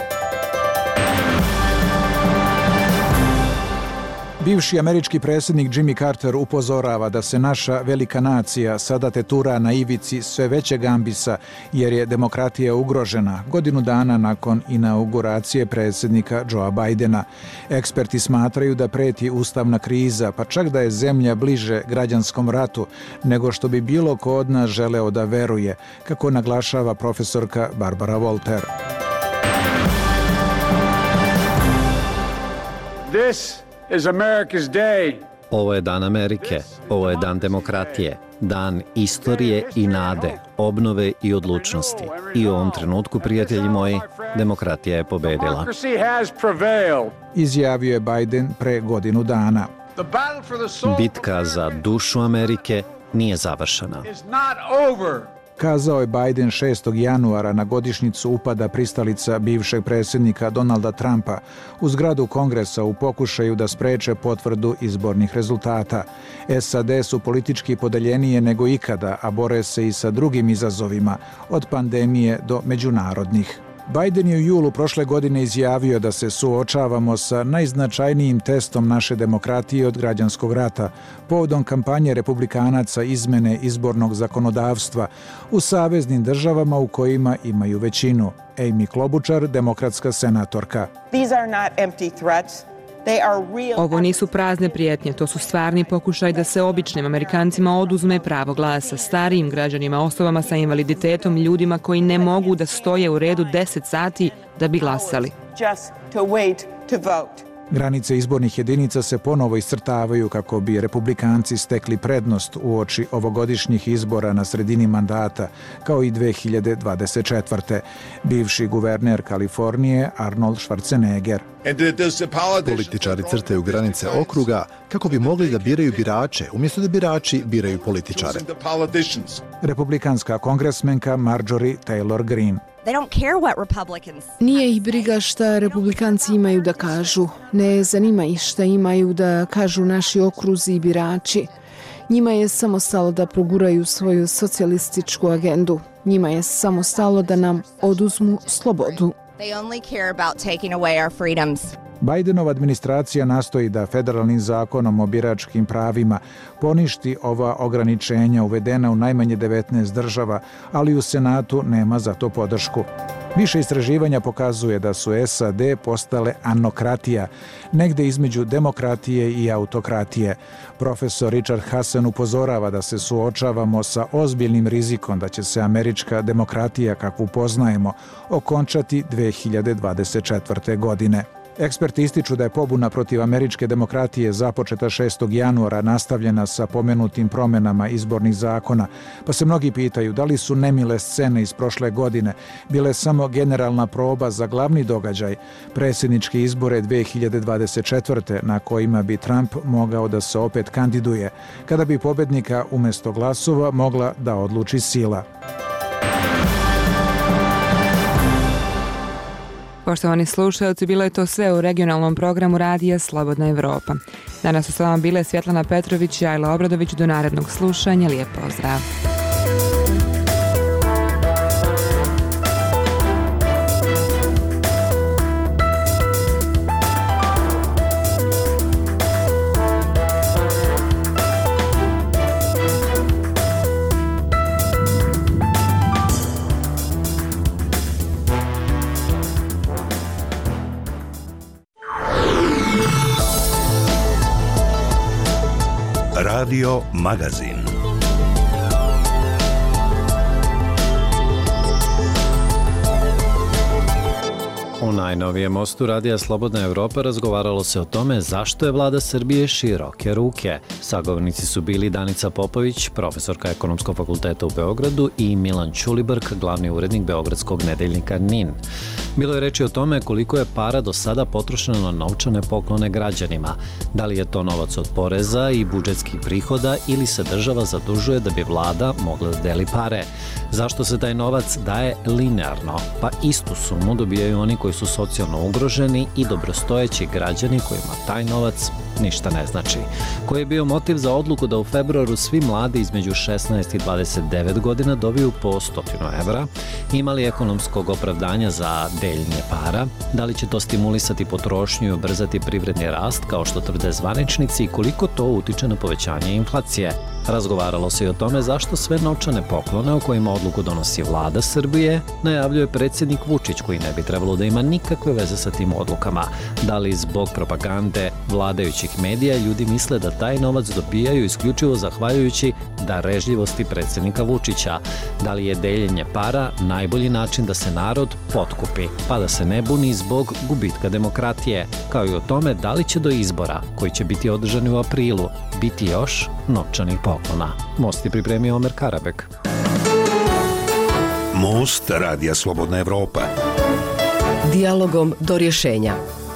S6: Bivši američki predsjednik Jimmy Carter upozorava da se naša velika nacija sada tetura na ivici sve većeg ambisa jer je demokratija ugrožena godinu dana nakon inauguracije predsjednika Joea Bidena. Eksperti smatraju da preti ustavna kriza, pa čak da je zemlja bliže građanskom ratu nego što bi bilo ko od nas želeo da veruje, kako naglašava profesorka Barbara Volter.
S7: This is America's day.
S24: Ovo je dan Amerike, ovo je dan demokratije, dan istorije i nade, obnove i odlučnosti. I u ovom trenutku, prijatelji moji, demokratija je pobedila.
S6: Izjavio je Biden pre godinu dana.
S24: Bitka za dušu Amerike nije završena.
S6: Kazao je Biden šestog januara na godišnjicu upada pristalica bivšeg predsjednika Donalda Trumpa u zgradu Kongresa u pokušaju da spreče potvrdu izbornih rezultata. S A D su politički podeljenije nego ikada, a bore se i sa drugim izazovima, od pandemije do međunarodnih. Biden je u julu prošle godine izjavio da se suočavamo sa najznačajnijim testom naše demokratije od građanskog rata, povodom kampanje republikanaca izmene izbornog zakonodavstva u saveznim državama u kojima imaju većinu. Amy Klobučar, demokratska senatorka.
S25: These are not empty threats.
S1: Ovo nisu prazne prijetnje, to su stvarni pokušaj da se običnim Amerikancima oduzme pravo glasa, starijim građanima, osobama sa invaliditetom, ljudima koji ne mogu da stoje u redu deset sati da bi glasali.
S6: Granice izbornih jedinica se ponovo iscrtavaju kako bi republikanci stekli prednost uoči ovogodišnjih izbora na sredini mandata, kao i dve hiljade dvadeset četvrte. Bivši guverner Kalifornije Arnold Schwarzenegger.
S26: Političari crtaju granice okruga kako bi mogli da biraju birače, umjesto da birači biraju političare.
S6: Republikanska kongresmenka Marjorie Taylor Greene.
S27: Nije ih briga šta republikanci imaju da kažu. Ne zanima ih šta imaju da kažu naši okruzi i birači. Njima je samo stalo da proguraju svoju socijalističku agendu. Njima je samo stalo da nam oduzmu slobodu.
S6: Bidenova administracija nastoji da federalnim zakonom o biračkim pravima poništi ova ograničenja uvedena u najmanje devetnaest država, ali u Senatu nema za to podršku. Više istraživanja pokazuje da su S A D postale anokratija, negde između demokratije i autokratije. Profesor Richard Hasen upozorava da se suočavamo sa ozbiljnim rizikom da će se američka demokratija, kakvu poznajemo, okončati dve hiljade dvadeset četvrte. godine. Eksperti ističu da je pobuna protiv američke demokratije započeta šestog januara nastavljena sa pomenutim promenama izbornih zakona, pa se mnogi pitaju da li su nemile scene iz prošle godine bile samo generalna proba za glavni događaj, predsjedničke izbore dve hiljade dvadeset četvrte. na kojima bi Trump mogao da se opet kandiduje, kada bi pobednika umjesto glasova mogla da odluči sila.
S1: Poštovani slušalci, bilo je to sve u regionalnom programu Radija Slobodna Evropa. Danas su s vama bile Svjetlana Petrović i Ajla Obradović. Do narednog slušanja. Lijep pozdrav.
S2: Radio Magazin.
S24: U najnovijem mostu Radija Slobodna Evropa razgovaralo se o tome zašto je vlada Srbije široke ruke. Sagovornici su bili Danica Popović, profesorka Ekonomskog fakulteta u Beogradu, i Milan Ćulibrk, glavni urednik beogradskog nedeljnika N I N. Bilo je reči o tome koliko je para do sada potrošeno na novčane poklone građanima. Da li je to novac od poreza i budžetskih prihoda ili se država zadužuje da bi vlada mogla da deli pare? Zašto se taj novac daje linearno? Pa istu sumu dobijaju oni koji su socijalno ugroženi i dobrostojeći građani kojima taj novac ništa ne znači. Koji je bio motiv za odluku da u februaru svi mladi između šesnaest i dvadeset devet godina dobiju po stotinu evra? Ima li ekonomskog opravdanja za deljenje para? Da li će to stimulisati potrošnju i ubrzati privredni rast, kao što tvrde zvaničnici, i koliko to utiče na povećanje inflacije? Razgovaralo se i o tome zašto sve novčane poklone o kojima odluku donosi vlada Srbije najavljuje predsjednik Vučić, koji ne bi trebalo da ima nikakve veze sa tim odlukama. Da li zbog propagande vladajućih medija ljudi misle da taj novac dobijaju isključivo zahvaljujući darežljivosti predsjednika Vučića? Da li je deljenje para najbolji način da se narod potkupi, pa da se ne buni zbog gubitka demokratije? Kao i o tome da li će do izbora, koji će biti održani u aprilu, biti još novčanih poklona. Most je pripremio Omer Karabek.
S2: Most Radija Slobodna Evropa.
S19: Dijalogom do rješenja.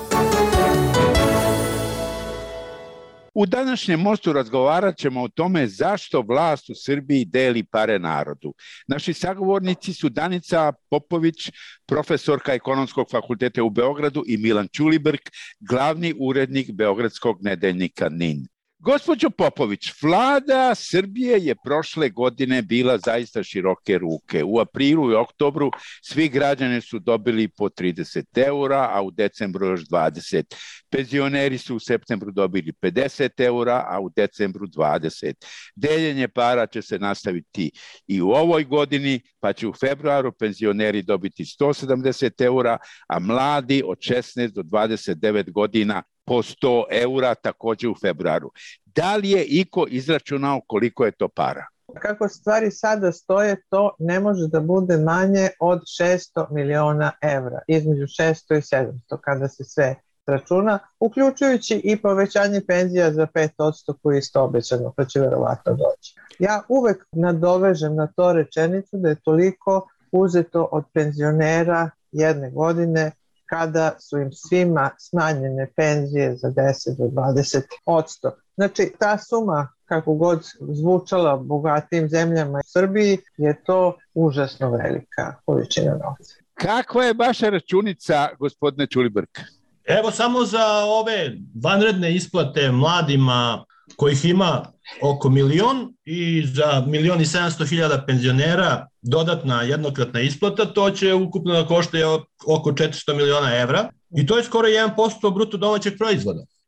S8: U današnjem mostu razgovarat ćemo o tome zašto vlast u Srbiji deli pare narodu. Naši sagovornici su Danica Popović, profesorka Ekonomskog fakulteta u Beogradu, i Milan Ćulibrk, glavni urednik beogradskog nedeljnika N I N. Gospođo Popović, vlada Srbije je prošle godine bila zaista široke ruke. U aprilu i oktobru svi građani su dobili po trideset eura, a u decembru još dvadeset. Penzioneri su u septembru dobili pedeset eura, a u decembru dvadeset. Deljenje para će se nastaviti i u ovoj godini, pa će u februaru penzioneri dobiti sto sedamdeset eura, a mladi od šesnaest do dvadeset devet godina po sto eura također u februaru. Da li je iko izračunao koliko je to para?
S9: Kako stvari sada stoje, to ne može da bude manje od šesto miliona evra, između šesto i sedamsto kada se sve računa, uključujući i povećanje penzija za pet posto koji je isto obećano, pa će verovatno doći. Ja uvek nadovežem na to rečenicu da je toliko uzeto od penzionera jedne godine kada su im svima smanjene penzije za deset do dvadeset posto. Znači, ta suma, kako god zvučala bogatijim zemljama u Srbiji, je to užasno velika količina novca.
S8: Kakva je vaša računica, gospodine Ćulibrk?
S10: Evo samo za ove vanredne isplate mladima, kojih ima oko milion, i za milion i sedamsto hiljada penzionera dodatna jednokratna isplata, to će ukupno da košta oko četiristo miliona evra, i to je skoro jedan posto bruto domaćeg proizvoda.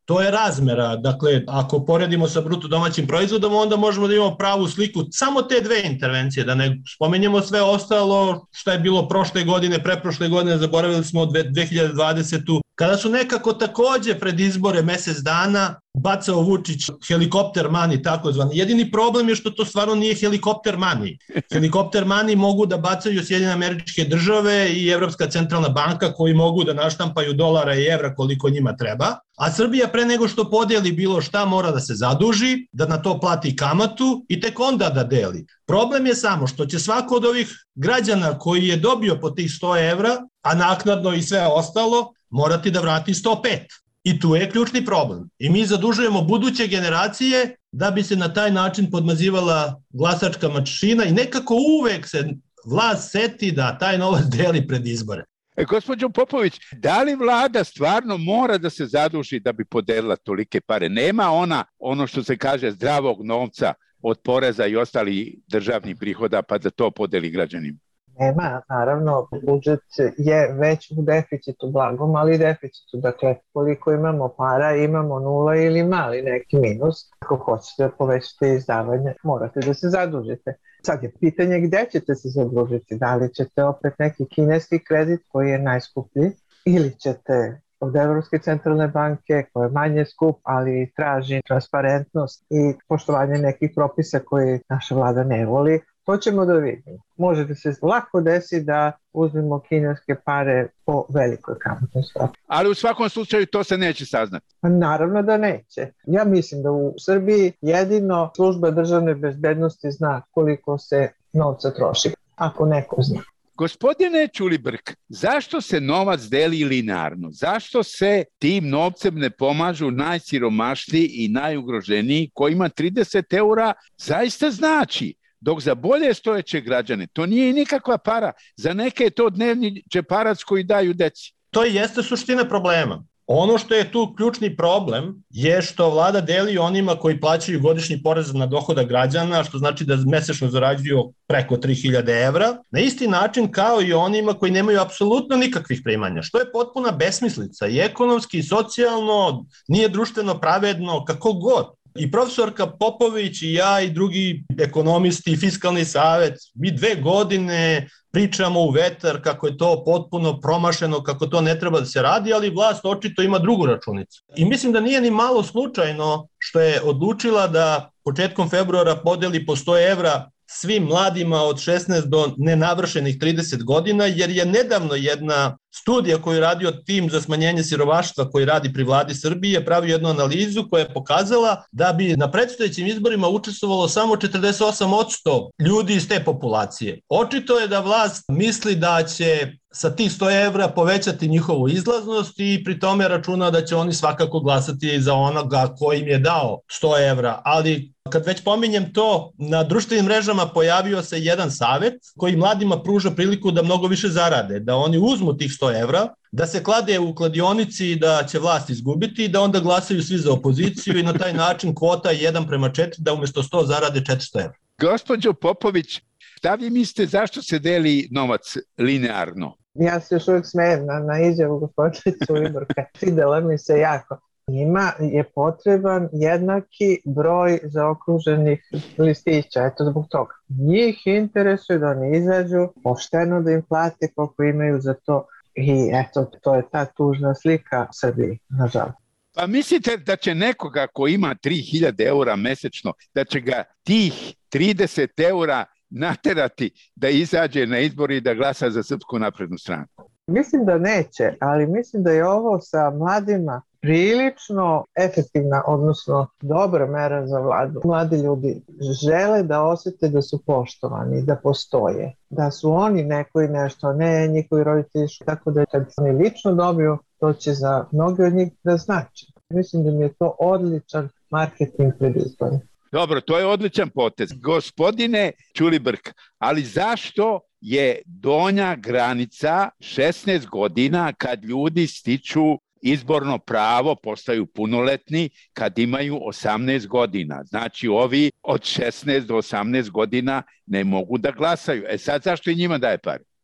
S10: To je razmera, dakle, ako poredimo sa bruto domaćim proizvodom, onda možemo da imamo pravu sliku samo te dve intervencije, da ne spomenjemo sve ostalo što je bilo prošle godine, preprošle godine, zaboravili smo dve hiljade dvadesete. Kada su nekako takođe pred izbore mesec dana bacao Vučić helikopter money, takozvani. Jedini problem je što to stvarno nije helikopter money. Helikopter money mogu da bacaju Sjedinjene Američke Države i Evropska centralna banka koji mogu da naštampaju dolara i evra koliko njima treba, a Srbija pre nego što podeli bilo šta mora da se zaduži, da na to plati kamatu i tek onda da deli. Problem je samo što će svako od ovih građana koji je dobio po tih sto evra, a naknadno i sve ostalo, morati da vrati sto pet. I tu je ključni problem. I mi zadužujemo buduće generacije da bi se na taj način podmazivala glasačka mašina i nekako uvek se vlast seti da taj novac deli pred izbore.
S8: E, gospođo Popović, da li vlada stvarno mora da se zaduži da bi podelila tolike pare? Nema ona, ono što se kaže, zdravog novca od poreza i ostalih državnih prihoda pa da to podeli građanima?
S9: Nema, naravno, budžet je već u deficitu, blagom, ali i deficitu. Dakle, koliko imamo para, imamo nula ili mali neki minus. Ako hoćete da povećate izdavanje, morate da se zadužite. Sad je pitanje gde ćete se zadužiti. Da li ćete opet neki kineski kredit koji je najskuplji ili ćete od Evropske centralne banke koja je manje skup, ali traži transparentnost i poštovanje nekih propisa koje naša vlada ne voli. To ćemo da vidimo. Može da se lako desi da uzmemo kineske pare po velikoj kamatnoj stopi.
S8: Ali u svakom slučaju to se neće saznati.
S9: Pa naravno da neće. Ja mislim da u Srbiji jedino služba državne bezbednosti zna koliko se novca troši, ako neko zna.
S8: Gospodine Ćulibrk, zašto se novac deli linearno? Zašto se tim novcem ne pomažu najsiromašniji i najugroženiji kojima trideset eura zaista znači? Dok za bolje stojeće građane to nije nikakva para. Za neke je to dnevni džeparac koji daju deci.
S10: To jeste suština problema. Ono što je tu ključni problem je što vlada deli onima koji plaćaju godišnji porez na dohodak građana, što znači da mesečno zarađuju preko tri hiljade evra, na isti način kao i onima koji nemaju apsolutno nikakvih primanja, što je potpuna besmislica i ekonomski i socijalno, nije društveno pravedno, kako god. I profesorka Popović i ja i drugi ekonomisti i fiskalni savet, mi dve godine pričamo u vetar kako je to potpuno promašeno, kako to ne treba da se radi, ali vlast očito ima drugu računicu. I mislim da nije ni malo slučajno što je odlučila da početkom februara podeli po sto evra svim mladima od šesnaest do nenavršenih trideset godina, jer je nedavno jedna studija koju je radio tim za smanjenje siromaštva koji radi pri vladi Srbije pravi jednu analizu koja je pokazala da bi na predstojećim izborima učestvovalo samo četrdeset osam posto ljudi iz te populacije. Očito je da vlast misli da će sa tih sto evra povećati njihovu izlaznost i pri tome računa da će oni svakako glasati za onoga koji im je dao sto evra. Ali kad već pominjem to, na društvenim mrežama pojavio se jedan savet koji mladima pruža priliku da mnogo više zarade, da oni uzmu tih sto evra, da se klade u kladionici i da će vlast izgubiti i da onda glasaju svi za opoziciju i na taj način kvota je jedan prema četiri, da umjesto sto zarade četiristo evra.
S8: Gospođo Popović, šta vi mislite zašto se deli novac linearno?
S9: Ja se još uvijek smijem na, na izjavu gospodine Ćulibrka. Svidela mi se jako. Njima je potreban jednaki broj zaokruženih listića, eto zbog toga. Njih interesuje da oni izađu, pošteno da im plate koliko imaju za to i eto, to je ta tužna slika Srbije, nažalost.
S8: Pa mislite da će nekoga ko ima tri hiljade eura mesečno, da će ga tih trideset eura naterati da izađe na izbori i da glasa za Srpsku naprednu stranku?
S9: Mislim da neće, ali mislim da je ovo sa mladima prilično efektivna, odnosno dobra mera za vladu. Mladi ljudi žele da osjete da su poštovani, da postoje, da su oni neko i nešto, ne njihovi roditelji, tako da kad oni lično dobiju, to će za mnogi od njih da znači. Mislim da mi je to odličan marketing pred izborom.
S8: Dobro, to je odličan potez. Gospodine Ćulibrk, ali zašto je donja granica šesnaest godina kad ljudi stiču izborno pravo, postaju punoletni kad imaju osamnaest godina? Znači ovi od šesnaest do osamnaest godina ne mogu da glasaju. E sad zašto i njima daje pare?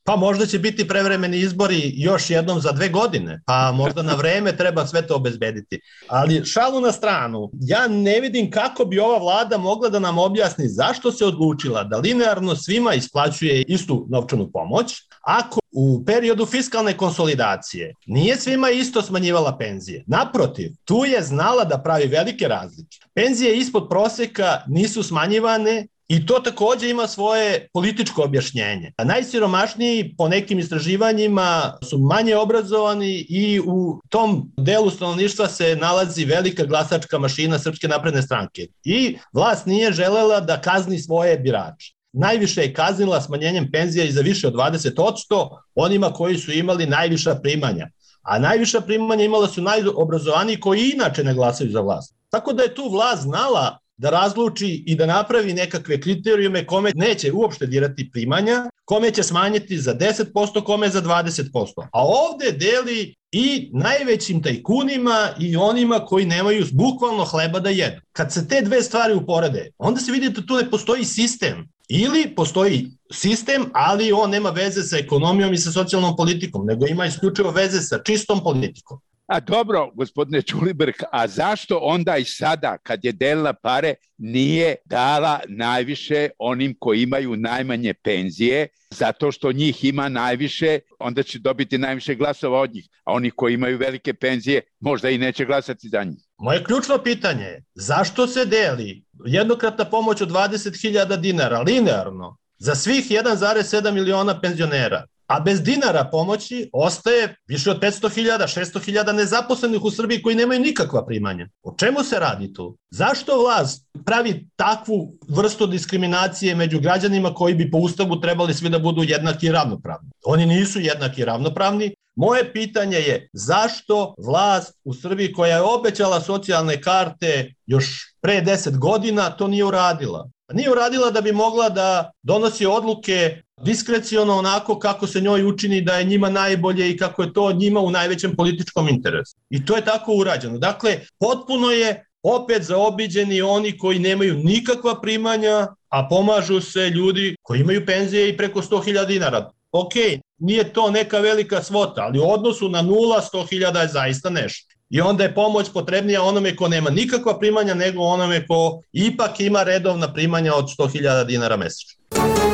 S10: Pa možda će biti prevremeni izbori još jednom za dve godine, pa možda na vreme treba sve to obezbediti. Ali šalu na stranu, ja ne vidim kako bi ova vlada mogla da nam objasni zašto se odlučila da linearno svima isplaćuje istu novčanu pomoć, ako u periodu fiskalne konsolidacije nije svima isto smanjivala penzije. Naprotiv, tu je znala da pravi velike razlike. Penzije ispod proseka nisu smanjivane, i to takođe ima svoje političko objašnjenje. A najsiromašniji po nekim istraživanjima su manje obrazovani i u tom delu stanovništva se nalazi velika glasačka mašina Srpske napredne stranke. I vlast nije želela da kazni svoje birače. Najviše je kaznila smanjenjem penzija i za više od dvadeset posto onima koji su imali najviša primanja. A najviša primanja imala su najobrazovaniji koji inače ne glasaju za vlast. Tako da je tu vlast znala da razluči i da napravi nekakve kriterijume kome neće uopšte dirati primanja, kome će smanjiti za deset posto, kome za dvadeset posto. A ovde deli i najvećim tajkunima i onima koji nemaju bukvalno hleba da jedu. Kad se te dve stvari uporede, onda se vidi da tu ne postoji sistem. Ili postoji sistem, ali on nema veze sa ekonomijom i sa socijalnom politikom, nego ima isključivo veze sa čistom politikom.
S8: A dobro, gospodine Ćulibrk, a zašto onda i sada, kad je delila pare, nije dala najviše onim koji imaju najmanje penzije, zato što njih ima najviše, onda će dobiti najviše glasova od njih, a oni koji imaju velike penzije možda i neće glasati za njih.
S10: Moje ključno pitanje je, zašto se deli jednokratna pomoć od dvadeset hiljada dinara linearno za svih jedan zarez sedam miliona penzionera, a bez dinara pomoći ostaje više od petsto hiljada, šesto hiljada nezaposlenih u Srbiji koji nemaju nikakva primanja. O čemu se radi tu? Zašto vlast pravi takvu vrstu diskriminacije među građanima koji bi po ustavu trebali svi da budu jednaki i ravnopravni? Oni nisu jednaki i ravnopravni. Moje pitanje je zašto vlast u Srbiji koja je obećala socijalne karte još pre deset godina to nije uradila? Nije uradila da bi mogla da donosi odluke diskreciono onako kako se njoj učini da je njima najbolje i kako je to njima u najvećem političkom interesu. I to je tako urađeno. Dakle, potpuno je opet zaobiđeni oni koji nemaju nikakva primanja, a pomažu se ljudi koji imaju penzije i preko sto hiljada dinara. Ok, nije to neka velika svota, ali u odnosu na nula, sto hiljada je zaista nešto. I onda je pomoć potrebnija onome ko nema nikakva primanja nego onome ko ipak ima redovna primanja od sto hiljada dinara mesečno.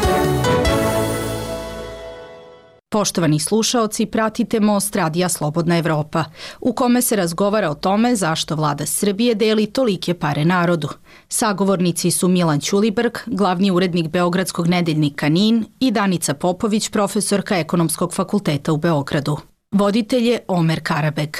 S3: Poštovani slušaoci, pratite Most Radija Slobodna Evropa, u kome se razgovara o tome zašto vlada Srbije deli tolike pare narodu. Sagovornici su Milan Ćulibrk, glavni urednik Beogradskog nedeljnika N I N, i Danica Popović, profesorka Ekonomskog fakulteta u Beogradu. Voditelj je Omer Karabeg.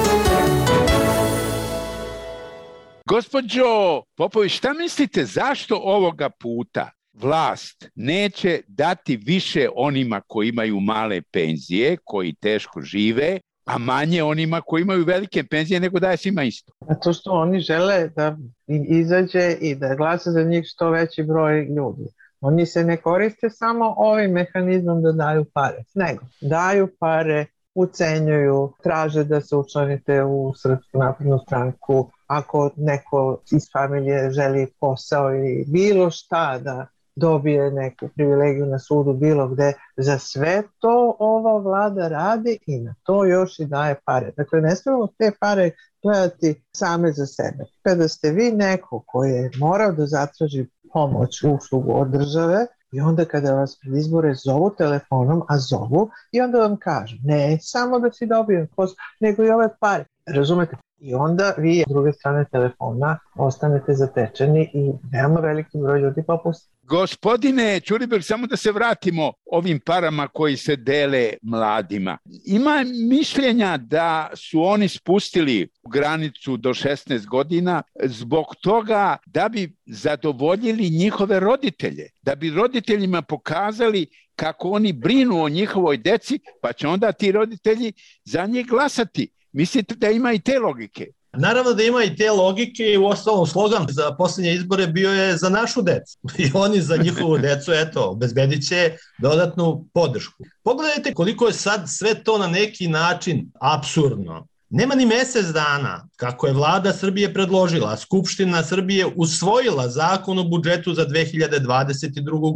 S8: Gospođo Popović, šta mislite zašto ovoga puta vlast neće dati više onima koji imaju male penzije, koji teško žive, a manje onima koji imaju velike penzije, nego daje svima isto?
S9: Zato što oni žele da im izađe i da glasa za njih što veći broj ljudi. Oni se ne koriste samo ovim mehanizmom da daju pare, nego daju pare, ucenjuju, traže da se učlanite u Srpsku naprednu stranku, ako neko iz familije želi posao ili bilo šta da dobije neku privilegiju na sudu bilo gde, za sve to ova vlada radi i na to još i daje pare. Dakle, ne smemo te pare gledati same za sebe. Kada ste vi neko koji je morao da zatraži pomoć, uslugu od države, i onda kada vas pred izbore zovu telefonom, a zovu, i onda vam kažu, ne samo da si dobio posao, nego i ove pare. Razumete? I onda vi s druge strane telefona ostanete zatečeni i veoma veliki broj ljudi popusti.
S8: Gospodine Ćulibrk, samo da se vratimo ovim parama koji se dele mladima. Ima mišljenja da su oni spustili granicu do šesnaest godina zbog toga da bi zadovoljili njihove roditelje, da bi roditeljima pokazali kako oni brinu o njihovoj deci, pa će onda ti roditelji za njih glasati. Mislite da ima i te logike?
S10: Naravno da ima i te logike i u ostalom slogan za posljednje izbore bio je za našu decu. I oni za njihovu decu, eto, obezbedit će dodatnu podršku. Pogledajte koliko je sad sve to na neki način apsurdno. Nema ni mesec dana kako je vlada Srbije predložila, a Skupština Srbije usvojila zakon o budžetu za dve hiljade dvadeset drugu. godinu.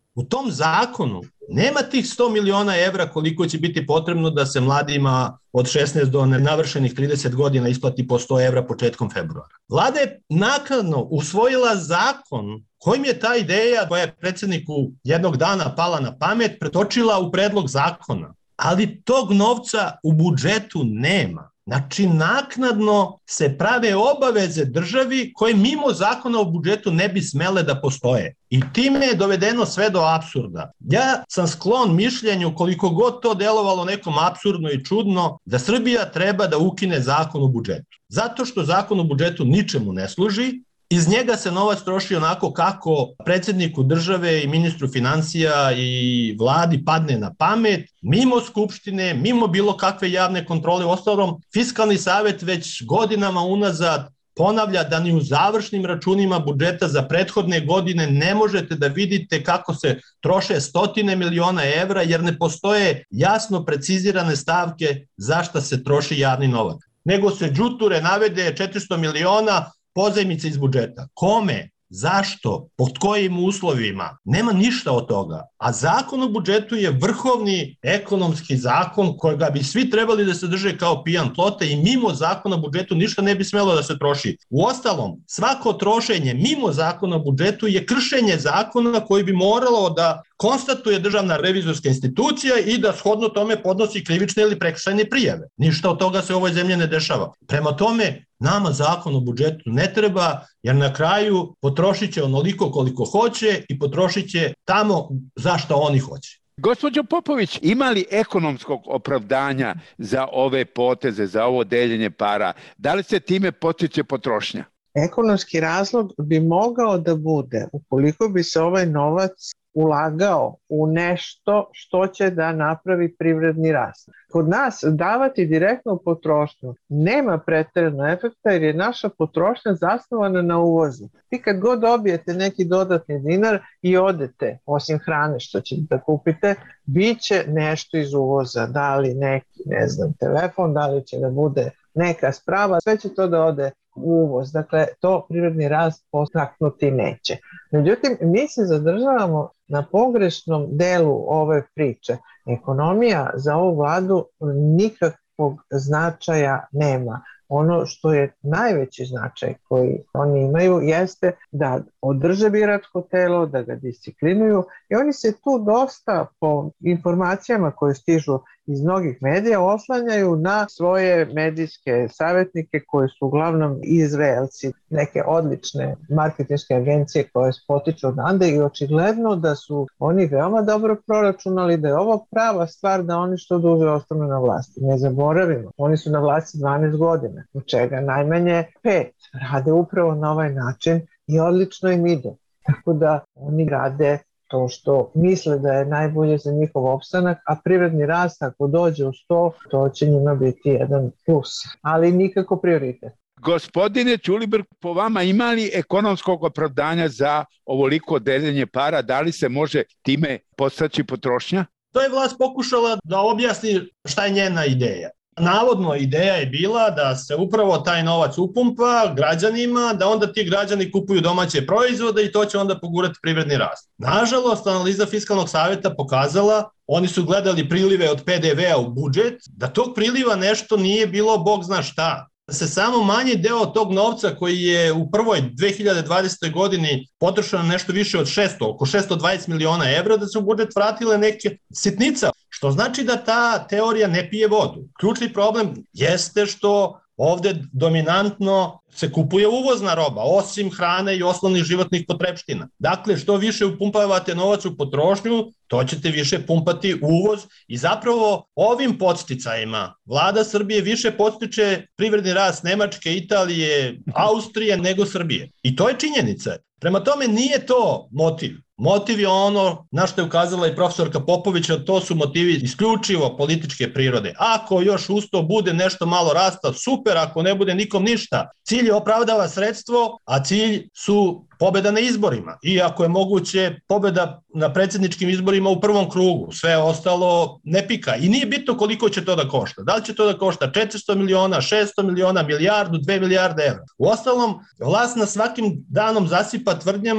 S10: U tom zakonu nema tih sto miliona evra koliko će biti potrebno da se mladima od šesnaest do navršenih trideset godina isplati po sto evra početkom februara. Vlada je naknadno usvojila zakon kojim je ta ideja koja je predsjedniku jednog dana pala na pamet pretočila u predlog zakona. Ali tog novca u budžetu nema. Znači, naknadno se prave obaveze državi koje mimo zakona o budžetu ne bi smele da postoje. I time je dovedeno sve do apsurda. Ja sam sklon mišljenju, koliko god to delovalo nekom apsurdno i čudno, da Srbija treba da ukine zakon o budžetu. Zato što zakon o budžetu ničemu ne služi. Iz njega se novac troši onako kako predsjedniku države i ministru financija i vladi padne na pamet, mimo skupštine, mimo bilo kakve javne kontrole. Uostalom, Fiskalni savet već godinama unazad ponavlja da ni u završnim računima budžeta za prethodne godine ne možete da vidite kako se troše stotine miliona evra, jer ne postoje jasno precizirane stavke za šta se troši javni novac. Nego se đuture navede četiristo miliona pozajmice iz budžeta. Kome? Zašto? Pod kojim uslovima? Nema ništa od toga. A zakon o budžetu je vrhovni ekonomski zakon kojega bi svi trebali da se drže kao pijan plota i mimo zakona o budžetu ništa ne bi smelo da se troši. Uostalom, svako trošenje mimo zakona o budžetu je kršenje zakona koji bi moralo da konstatuje državna revizorska institucija i da shodno tome podnosi krivične ili prekršajne prijave. Ništa od toga se u ovoj zemlji ne dešava. Prema tome, nama zakon o budžetu ne treba, jer na kraju potrošit će onoliko koliko hoće i potrošit će tamo za što oni hoće.
S8: Gospođo Popović, ima li ekonomskog opravdanja za ove poteze, za ovo deljenje para? Da li se time potiče potrošnja?
S9: Ekonomski razlog bi mogao da bude ukoliko bi se ovaj novac ulagao u nešto što će da napravi privredni rast. Kod nas davati direktno u potrošnju nema pretjerano efekta jer je naša potrošnja zasnovana na uvozu. Vi kad god dobijete neki dodatni dinar i odete, osim hrane što ćete da kupite, bit će nešto iz uvoza, da li neki, ne znam, telefon, da li će da bude neka sprava, sve će to da ode u uvoz. Dakle, to privredni rast postaknuti neće. Međutim, mi se zadržavamo na pogrešnom delu ove priče. Ekonomija za ovu vladu nikakvog značaja nema. Ono što je najveći značaj koji oni imaju jeste da održe biračko telo, da ga disciplinuju i oni se tu dosta po informacijama koje stižu iz mnogih medija oslanjaju na svoje medijske savjetnike koji su uglavnom Izraelci, neke odlične marketinške agencije koje potiču odande i očigledno da su oni veoma dobro proračunali da je ovo prava stvar da oni što duže ostanu na vlasti. Ne zaboravimo, oni su na vlasti dvanaest godina, od čega najmanje pet rade upravo na ovaj način i odlično im ide. Tako da oni rade to što misle da je najbolje za njihov opstanak, a privredni rast ako dođe u sto, to će njima biti jedan plus, ali nikako prioritet.
S8: Gospodine Ćulibrk, po vama ima li ekonomskog opravdanja za ovoliko deljenje para? Da li se može time podstaći potrošnja?
S10: To je vlast pokušala da objasni šta je njena ideja. Navodno ideja je bila da se upravo taj novac upumpa građanima, da onda ti građani kupuju domaće proizvode i to će onda pogurati privredni rast. Nažalost, analiza Fiskalnog savjeta pokazala, oni su gledali prilive od P D V-a u budžet, da tog priliva nešto nije bilo bog zna šta. Da se samo manji deo tog novca koji je u prvoj dve hiljade dvadesetoj godini potrošeno nešto više od šesto, oko šesto dvadeset miliona evra, da se u budžet vratile neke sitnica, što znači da ta teorija ne pije vodu. Ključni problem jeste što ovde dominantno se kupuje uvozna roba, osim hrane i osnovnih životnih potrepština. Dakle, što više upumpavate novac u potrošnju, to ćete više pumpati u uvoz i zapravo ovim podsticajima vlada Srbije više podstiče privredni rast Nemačke, Italije, Austrije nego Srbije. I to je činjenica. Prema tome nije to motiv. Motiv je ono na što je ukazala i profesorka Popović, a to su motivi isključivo političke prirode. Ako još usto bude nešto malo rasta, super, ako ne bude nikom ništa. Cilj je opravdava sredstvo, a cilj su pobjeda na izborima. I ako je moguće pobjeda na predsjedničkim izborima u prvom krugu, sve ostalo ne pika. I nije bitno koliko će to da košta. Da li će to da košta četiristo miliona, šesto miliona, milijardu, dve milijarde evra. U ostalom, vlast na svakim danom zasipa tvrdnjama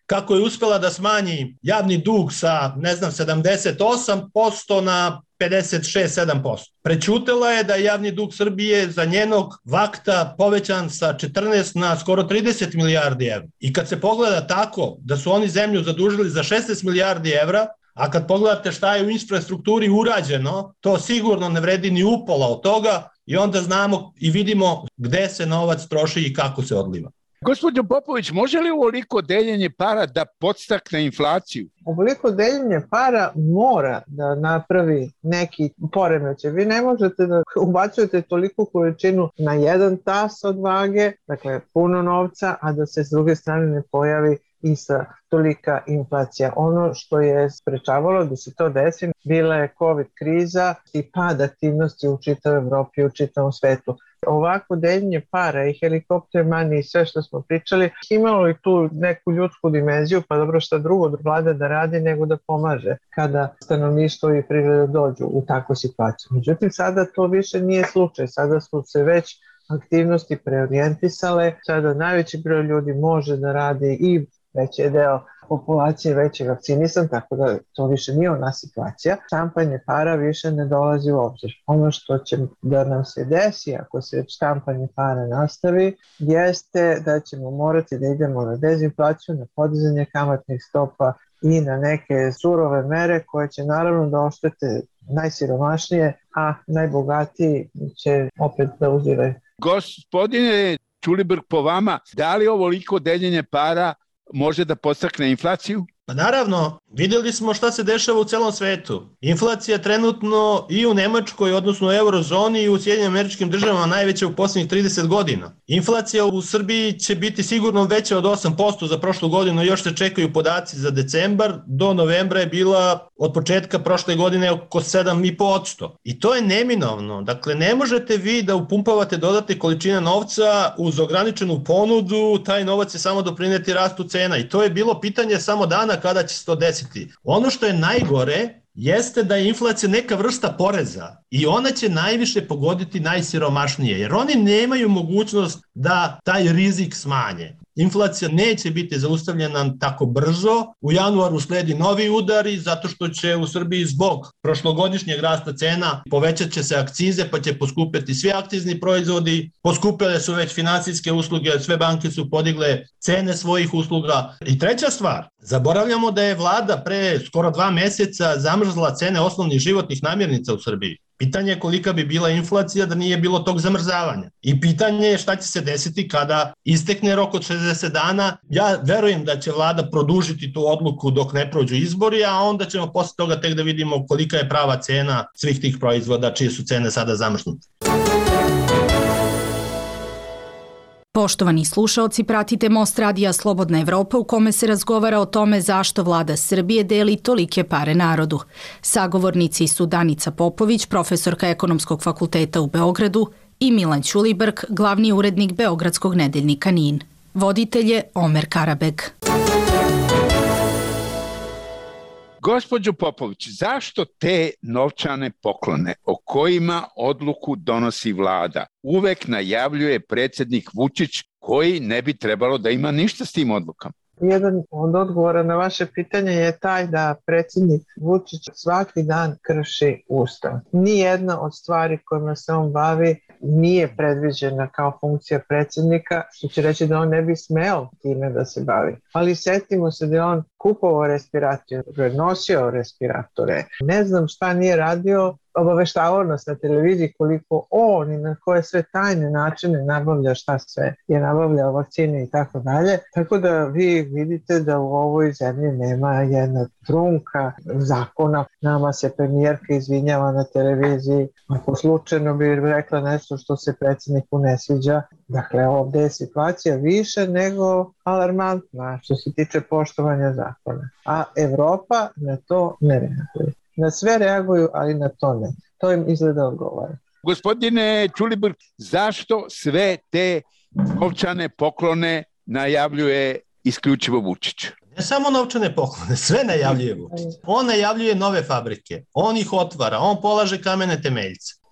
S10: kako je uspela da smanji javni dug sa, ne znam, sedamdeset osam posto na pedeset šest sedam posto. Prećutela je da je javni dug Srbije za njenog vakta povećan sa četrnaest na skoro trideset milijardi evra. I kad se pogleda tako da su oni zemlju zadužili za šesnaest milijardi evra, a kad pogledate šta je u infrastrukturi urađeno, to sigurno ne vredi ni upola od toga i onda znamo i vidimo gde se novac troši i kako se odliva.
S8: Gospođo Popović, može li ovoliko deljenje para da podstakne inflaciju?
S9: Ovoliko deljenje para mora da napravi neki poremećaj. Vi ne možete da ubacujete toliku količinu na jedan tas od vage, dakle puno novca, a da se s druge strane ne pojavi i sa tolika inflacija. Ono što je sprečavalo da se to desi bila je COVID kriza i pad aktivnosti u čitavoj Evropi i u čitavom svetu. Ovako deljenje para i helikopter money i sve što smo pričali imalo i tu neku ljudsku dimenziju, pa dobro šta drugo vlada da radi nego da pomaže kada stanovništvo i privreda dođu u takvu situaciju. Međutim, sada to više nije slučaj. Sada su se već aktivnosti preorijentisale, sada najveći broj ljudi može da radi i veći je deo populacije već je vakcinisan, tako da to više nije ona situacija. Štampanje para više ne dolazi u obzir. Ono što će da nam se desi, ako se štampanje para nastavi, jeste da ćemo morati da idemo na dezinflaciju, na podizanje kamatnih stopa i na neke surove mere koje će naravno da oštete najsiromašnije, a najbogatiji će opet da uziraju.
S8: Gospodine Ćulibrk, po vama, da li ovoliko deljenje para može da podstakne inflaciju?
S10: Pa naravno, vidjeli smo šta se dešava u celom svetu. Inflacija trenutno i u Nemačkoj, odnosno u eurozoni i u Sjedinjenim Američkim Državama najveća u posljednjih trideset godina. Inflacija u Srbiji će biti sigurno veća od osam posto za prošlu godinu, još se čekaju podaci za decembar, do novembra je bila od početka prošle godine oko sedam i po posto. I to je neminovno. Dakle, ne možete vi da upumpavate dodatne količine novca uz ograničenu ponudu, taj novac je samo doprineti rastu cena i to je bilo pitanje samo dana kada će se to desiti. Ono što je najgore jeste da je inflacija neka vrsta poreza i ona će najviše pogoditi najsiromašnije, jer oni nemaju mogućnost da taj rizik smanje. Inflacija neće biti zaustavljena tako brzo. U januaru sledi novi udari zato što će u Srbiji zbog prošlogodišnjeg rasta cena povećat će se akcize pa će poskupeti svi akcizni proizvodi. Poskupile su već finansijske usluge, sve banke su podigle cene svojih usluga. I treća stvar, zaboravljamo da je vlada pre skoro dva meseca zamrzla cene osnovnih životnih namirnica u Srbiji. Pitanje je kolika bi bila inflacija da nije bilo tog zamrzavanja. I pitanje je šta će se desiti kada istekne rok od šezdeset dana. Ja verujem da će vlada produžiti tu odluku dok ne prođu izbori, a onda ćemo posle toga tek da vidimo kolika je prava cena svih tih proizvoda čije su cene sada zamrznute.
S3: Poštovani slušaoci, pratite Most radija Slobodna Evropa u kome se razgovara o tome zašto vlada Srbije deli tolike pare narodu. Sagovornici su Danica Popović, profesorka Ekonomskog fakulteta u Beogradu, i Milan Ćulibrk, glavni urednik Beogradskog nedeljnika N I N. Voditelj je Omer Karabeg.
S8: Gospođo Popović, zašto te novčane poklone o kojima odluku donosi vlada uvek najavljuje predsjednik Vučić koji ne bi trebalo da ima ništa s tim odlukama?
S9: Jedan od odgovora na vaše pitanje je taj da predsjednik Vučić svaki dan krši ustav. Nijedna od stvari kojima se on bavi nije predviđena kao funkcija predsjednika, što će reći da on ne bi smeo time da se bavi. Ali setimo se da je on kupovao respiratore, nosio respiratore. Ne znam šta nije radio, obaveštavao nas na televiziji koliko on i na koje sve tajne načine nabavlja, šta sve je nabavljao, vakcine i tako dalje. Tako da vi vidite da u ovoj zemlji nema jedna trunka zakona. Nama se premijerka izvinjava na televiziji ako slučajno bi rekla nešto što se predsjedniku ne sviđa. Dakle, ovdje je situacija više nego alarmantna što se tiče poštovanja zakona. A Evropa na to ne reaguje. Na sve reaguju, ali na to ne. To im izgleda odgovara.
S8: Gospodine Ćulibrk, zašto sve te novčane poklone najavljuje isključivo Vučić?
S10: Ne samo novčane poklone, sve najavljuje Vučić. On najavljuje nove fabrike, on ih otvara, on polaže kamene temeljce.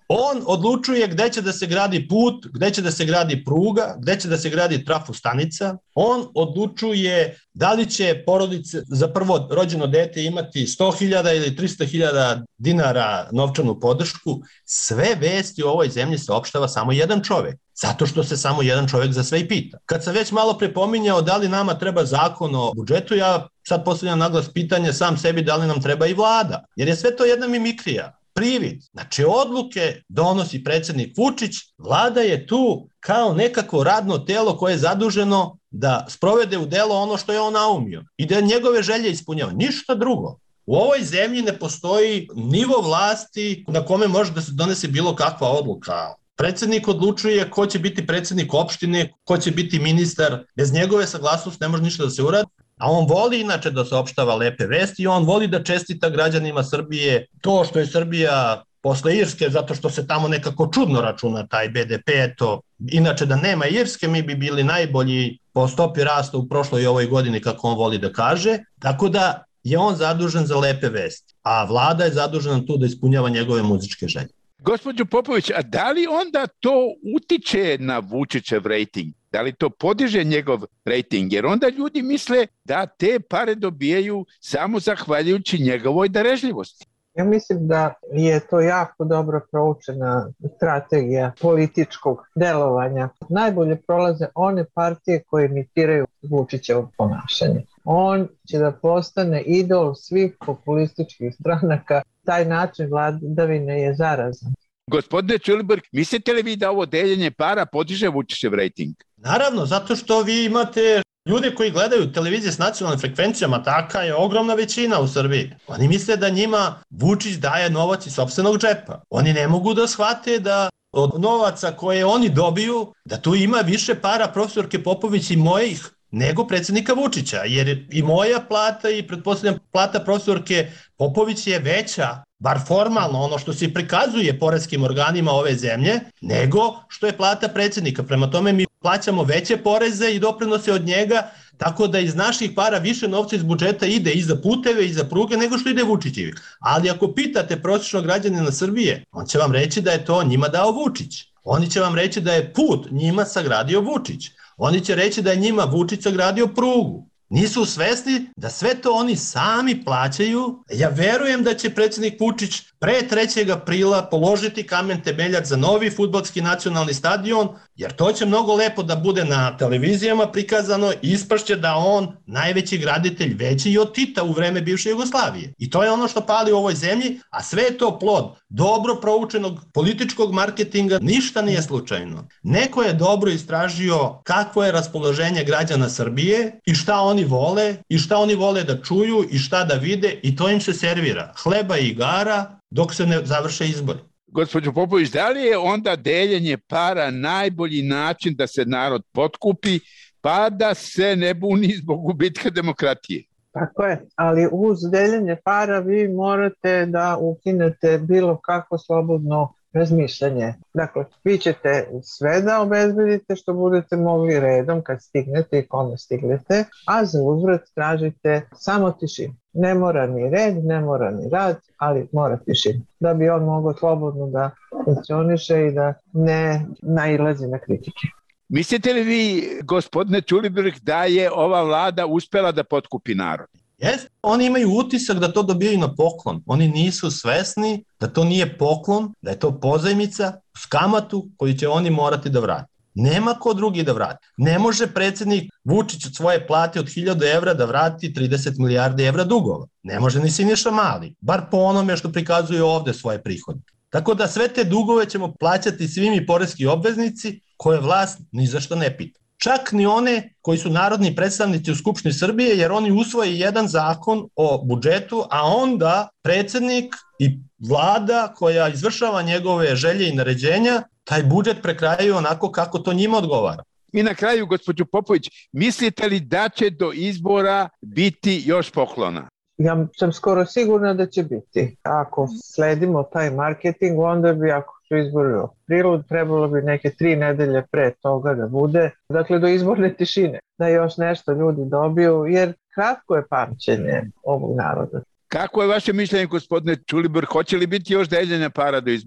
S10: On odlučuje gde će da se gradi put, gde će da se gradi pruga, gde će da se gradi trafostanica. On odlučuje da li će porodice za prvo rođeno dete imati sto hiljada ili trista hiljada dinara novčanu podršku. Sve vesti u ovoj zemlji se opštava samo jedan čovek. Zato što se samo jedan čovek za sve i pita. Kad sam već malo prepominjao da li nama treba zakon o budžetu, ja sad postavljam naglas pitanje sam sebi da li nam treba i vlada. Jer je sve to jedna mimikrija, privid. Znači odluke donosi predsjednik Vučić, vlada je tu kao nekako radno telo koje je zaduženo da sprovede u delo ono što je on naumio i da njegove želje ispunjava. Ništa drugo. U ovoj zemlji ne postoji nivo vlasti na kome može da se donese bilo kakva odluka. Predsjednik odlučuje ko će biti predsjednik opštine, ko će biti ministar. Bez njegove saglasnosti ne može ništa da se uradi. A on voli inače da saopštava lepe vesti i on voli da čestita građanima Srbije to što je Srbija posle Irske, zato što se tamo nekako čudno računa taj be de pe. To. Inače da nema Irske, mi bi bili najbolji po stopi rasta u prošloj i ovoj godini, kako on voli da kaže. Tako da je on zadužen za lepe vesti, a vlada je zadužena tu da ispunjava njegove muzičke želje.
S8: Gospođo Popović, a da li onda to utiče na Vučićev rejting? Da li to podiže njegov rejting? Jer onda ljudi misle da te pare dobijaju samo zahvaljujući njegovoj darežljivosti.
S9: Ja mislim da je to jako dobro proučena strategija političkog delovanja. Najbolje prolaze one partije koje imitiraju Vučićevo ponašanje. On će da postane idol svih populističkih stranaka. Taj način vladavine je zarazan.
S8: Gospodine Ćulibrk, mislite li vi da ovo deljenje para podiže Vučićev rejting?
S10: Naravno, zato što vi imate ljude koji gledaju televizije s nacionalnim frekvencijama, taka je ogromna većina u Srbiji. Oni misle da njima Vučić daje novac iz sopstvenog džepa. Oni ne mogu da shvate da od novaca koje oni dobiju, da tu ima više para profesorke Popović i mojih nego predsjednika Vučića, jer i moja plata i pretpostavljam plata profesorke Popović je veća, bar formalno, ono što se prikazuje poreskim organima ove zemlje, nego što je plata predsjednika. Prema tome mi plaćamo veće poreze i doprinose od njega, tako da iz naših para više novca iz budžeta ide i za puteve i za pruge nego što ide Vučićevi. Ali ako pitate prosječnog građanina Srbije, on će vam reći da je to njima dao Vučić. Oni će vam reći da je put njima sagradio Vučić. Oni će reći da je njima Vučić sagradio prugu. Nisu svesni da sve to oni sami plaćaju. Ja verujem da će predsjednik Vučić pre trećeg aprila položiti kamen temeljac za novi fudbalski nacionalni stadion, jer to će mnogo lepo da bude na televizijama prikazano i ispašće da on najveći graditelj, veći i od Tita u vreme bivše Jugoslavije. I to je ono što pali u ovoj zemlji, a sve je to plod dobro proučenog političkog marketinga, ništa nije slučajno. Neko je dobro istražio kakvo je raspoloženje građana Srbije i šta oni vole i šta oni vole da čuju i šta da vide i to im se servira. Hleba i igara dok se ne završe izbori.
S8: Gospođo Popović, da li je onda deljenje para najbolji način da se narod potkupi pa da se ne buni zbog gubitka demokratije?
S9: Tako je, ali uz deljenje para vi morate da ukinete bilo kako slobodno razmišljanje. Dakle, vi ćete sve da obezbedite što budete mogli redom kad stignete i kome stignete, a za uzvrat tražite samo tišinu. Ne mora ni red, ne mora ni rad, ali mora tišina. Da bi on mogao slobodno da funkcioniše i da ne nailazi na kritike.
S8: Mislite li vi, gospodine Ćulibrk, da je ova vlada uspela da potkupi narod?
S10: Jeste, oni imaju utisak da to dobijaju na poklon. Oni nisu svesni da to nije poklon, da je to pozajmica s kamatu koju će oni morati da vrati. Nema ko drugi da vrati. Ne može predsjednik Vučić od svoje plate od hiljadu evra da vrati trideset milijardi evra dugova. Ne može ni Siniša Mali, bar po onome što prikazuju ovde svoje prihode. Tako da sve te dugove ćemo plaćati svi mi poreski obveznici koje vlast ni za što ne pita. Čak ni one koji su narodni predstavnici u Skupštini Srbije, jer oni usvoje jedan zakon o budžetu, a onda predsjednik i vlada koja izvršava njegove želje i naređenja, taj budžet prekrajaju onako kako to njima odgovara.
S8: I na kraju, gospođo Popović, mislite li da će do izbora biti još poklona?
S9: Ja sam skoro sigurna da će biti. Ako sledimo taj marketing, onda bi, ako su izbori u aprilu, trebalo bi neke tri nedelje pre toga da bude, dakle do izborne tišine, da još nešto ljudi dobiju, jer kratko je pamćenje ovog naroda.
S8: Kako je vaše mišljenje, gospodine Ćulibrk, hoće li biti još deljenja para do izbora?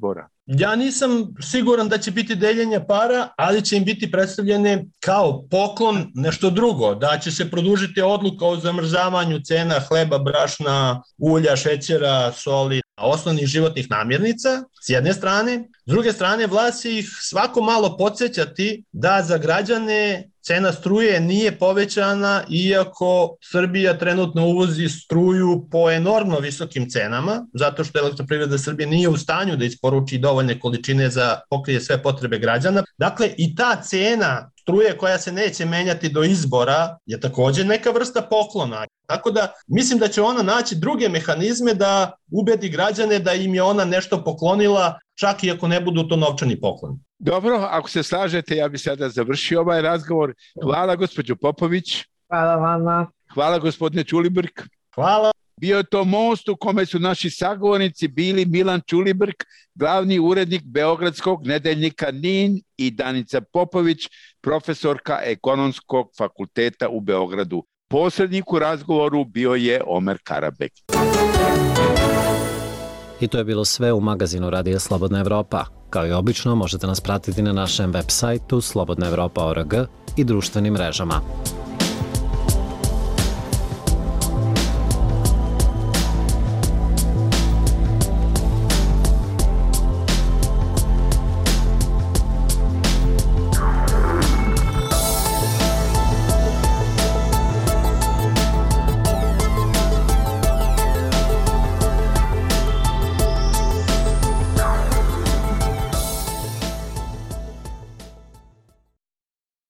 S10: Ja nisam siguran da će biti deljenje para, ali će im biti predstavljene kao poklon nešto drugo, da će se produžiti odluka o zamrzavanju cena hleba, brašna, ulja, šećera, soli, osnovnih životnih namirnica, s jedne strane. S druge strane, vlast će ih svako malo podsjećati da za građane cena struje nije povećana, iako Srbija trenutno uvozi struju po enormno visokim cenama, zato što Elektroprivreda Srbije nije u stanju da isporuči dovoljne količine za pokrije sve potrebe građana. Dakle, i ta cena struje koja se neće menjati do izbora je također neka vrsta poklona. Tako da mislim da će ona naći druge mehanizme da ubedi građane da im je ona nešto poklonila, čak i ako ne budu to novčani poklon.
S8: Dobro, ako se slažete, ja bih sada završio ovaj razgovor. Hvala gospođo Popović.
S9: Hvala vama.
S8: Hvala gospodine Ćulibrk.
S10: Hvala.
S8: Bio je to most u kome su naši sagovornici bili Milan Ćulibrk, glavni urednik Beogradskog nedeljnika N I N, i Danica Popović, profesorka Ekonomskog fakulteta u Beogradu. Posrednik u razgovoru bio je Omer Karabek.
S24: I to je bilo sve u magazinu Radija Slobodna Evropa. Kao i obično, možete nas pratiti na našem web sajtu slobodna evropa tačka org i društvenim mrežama.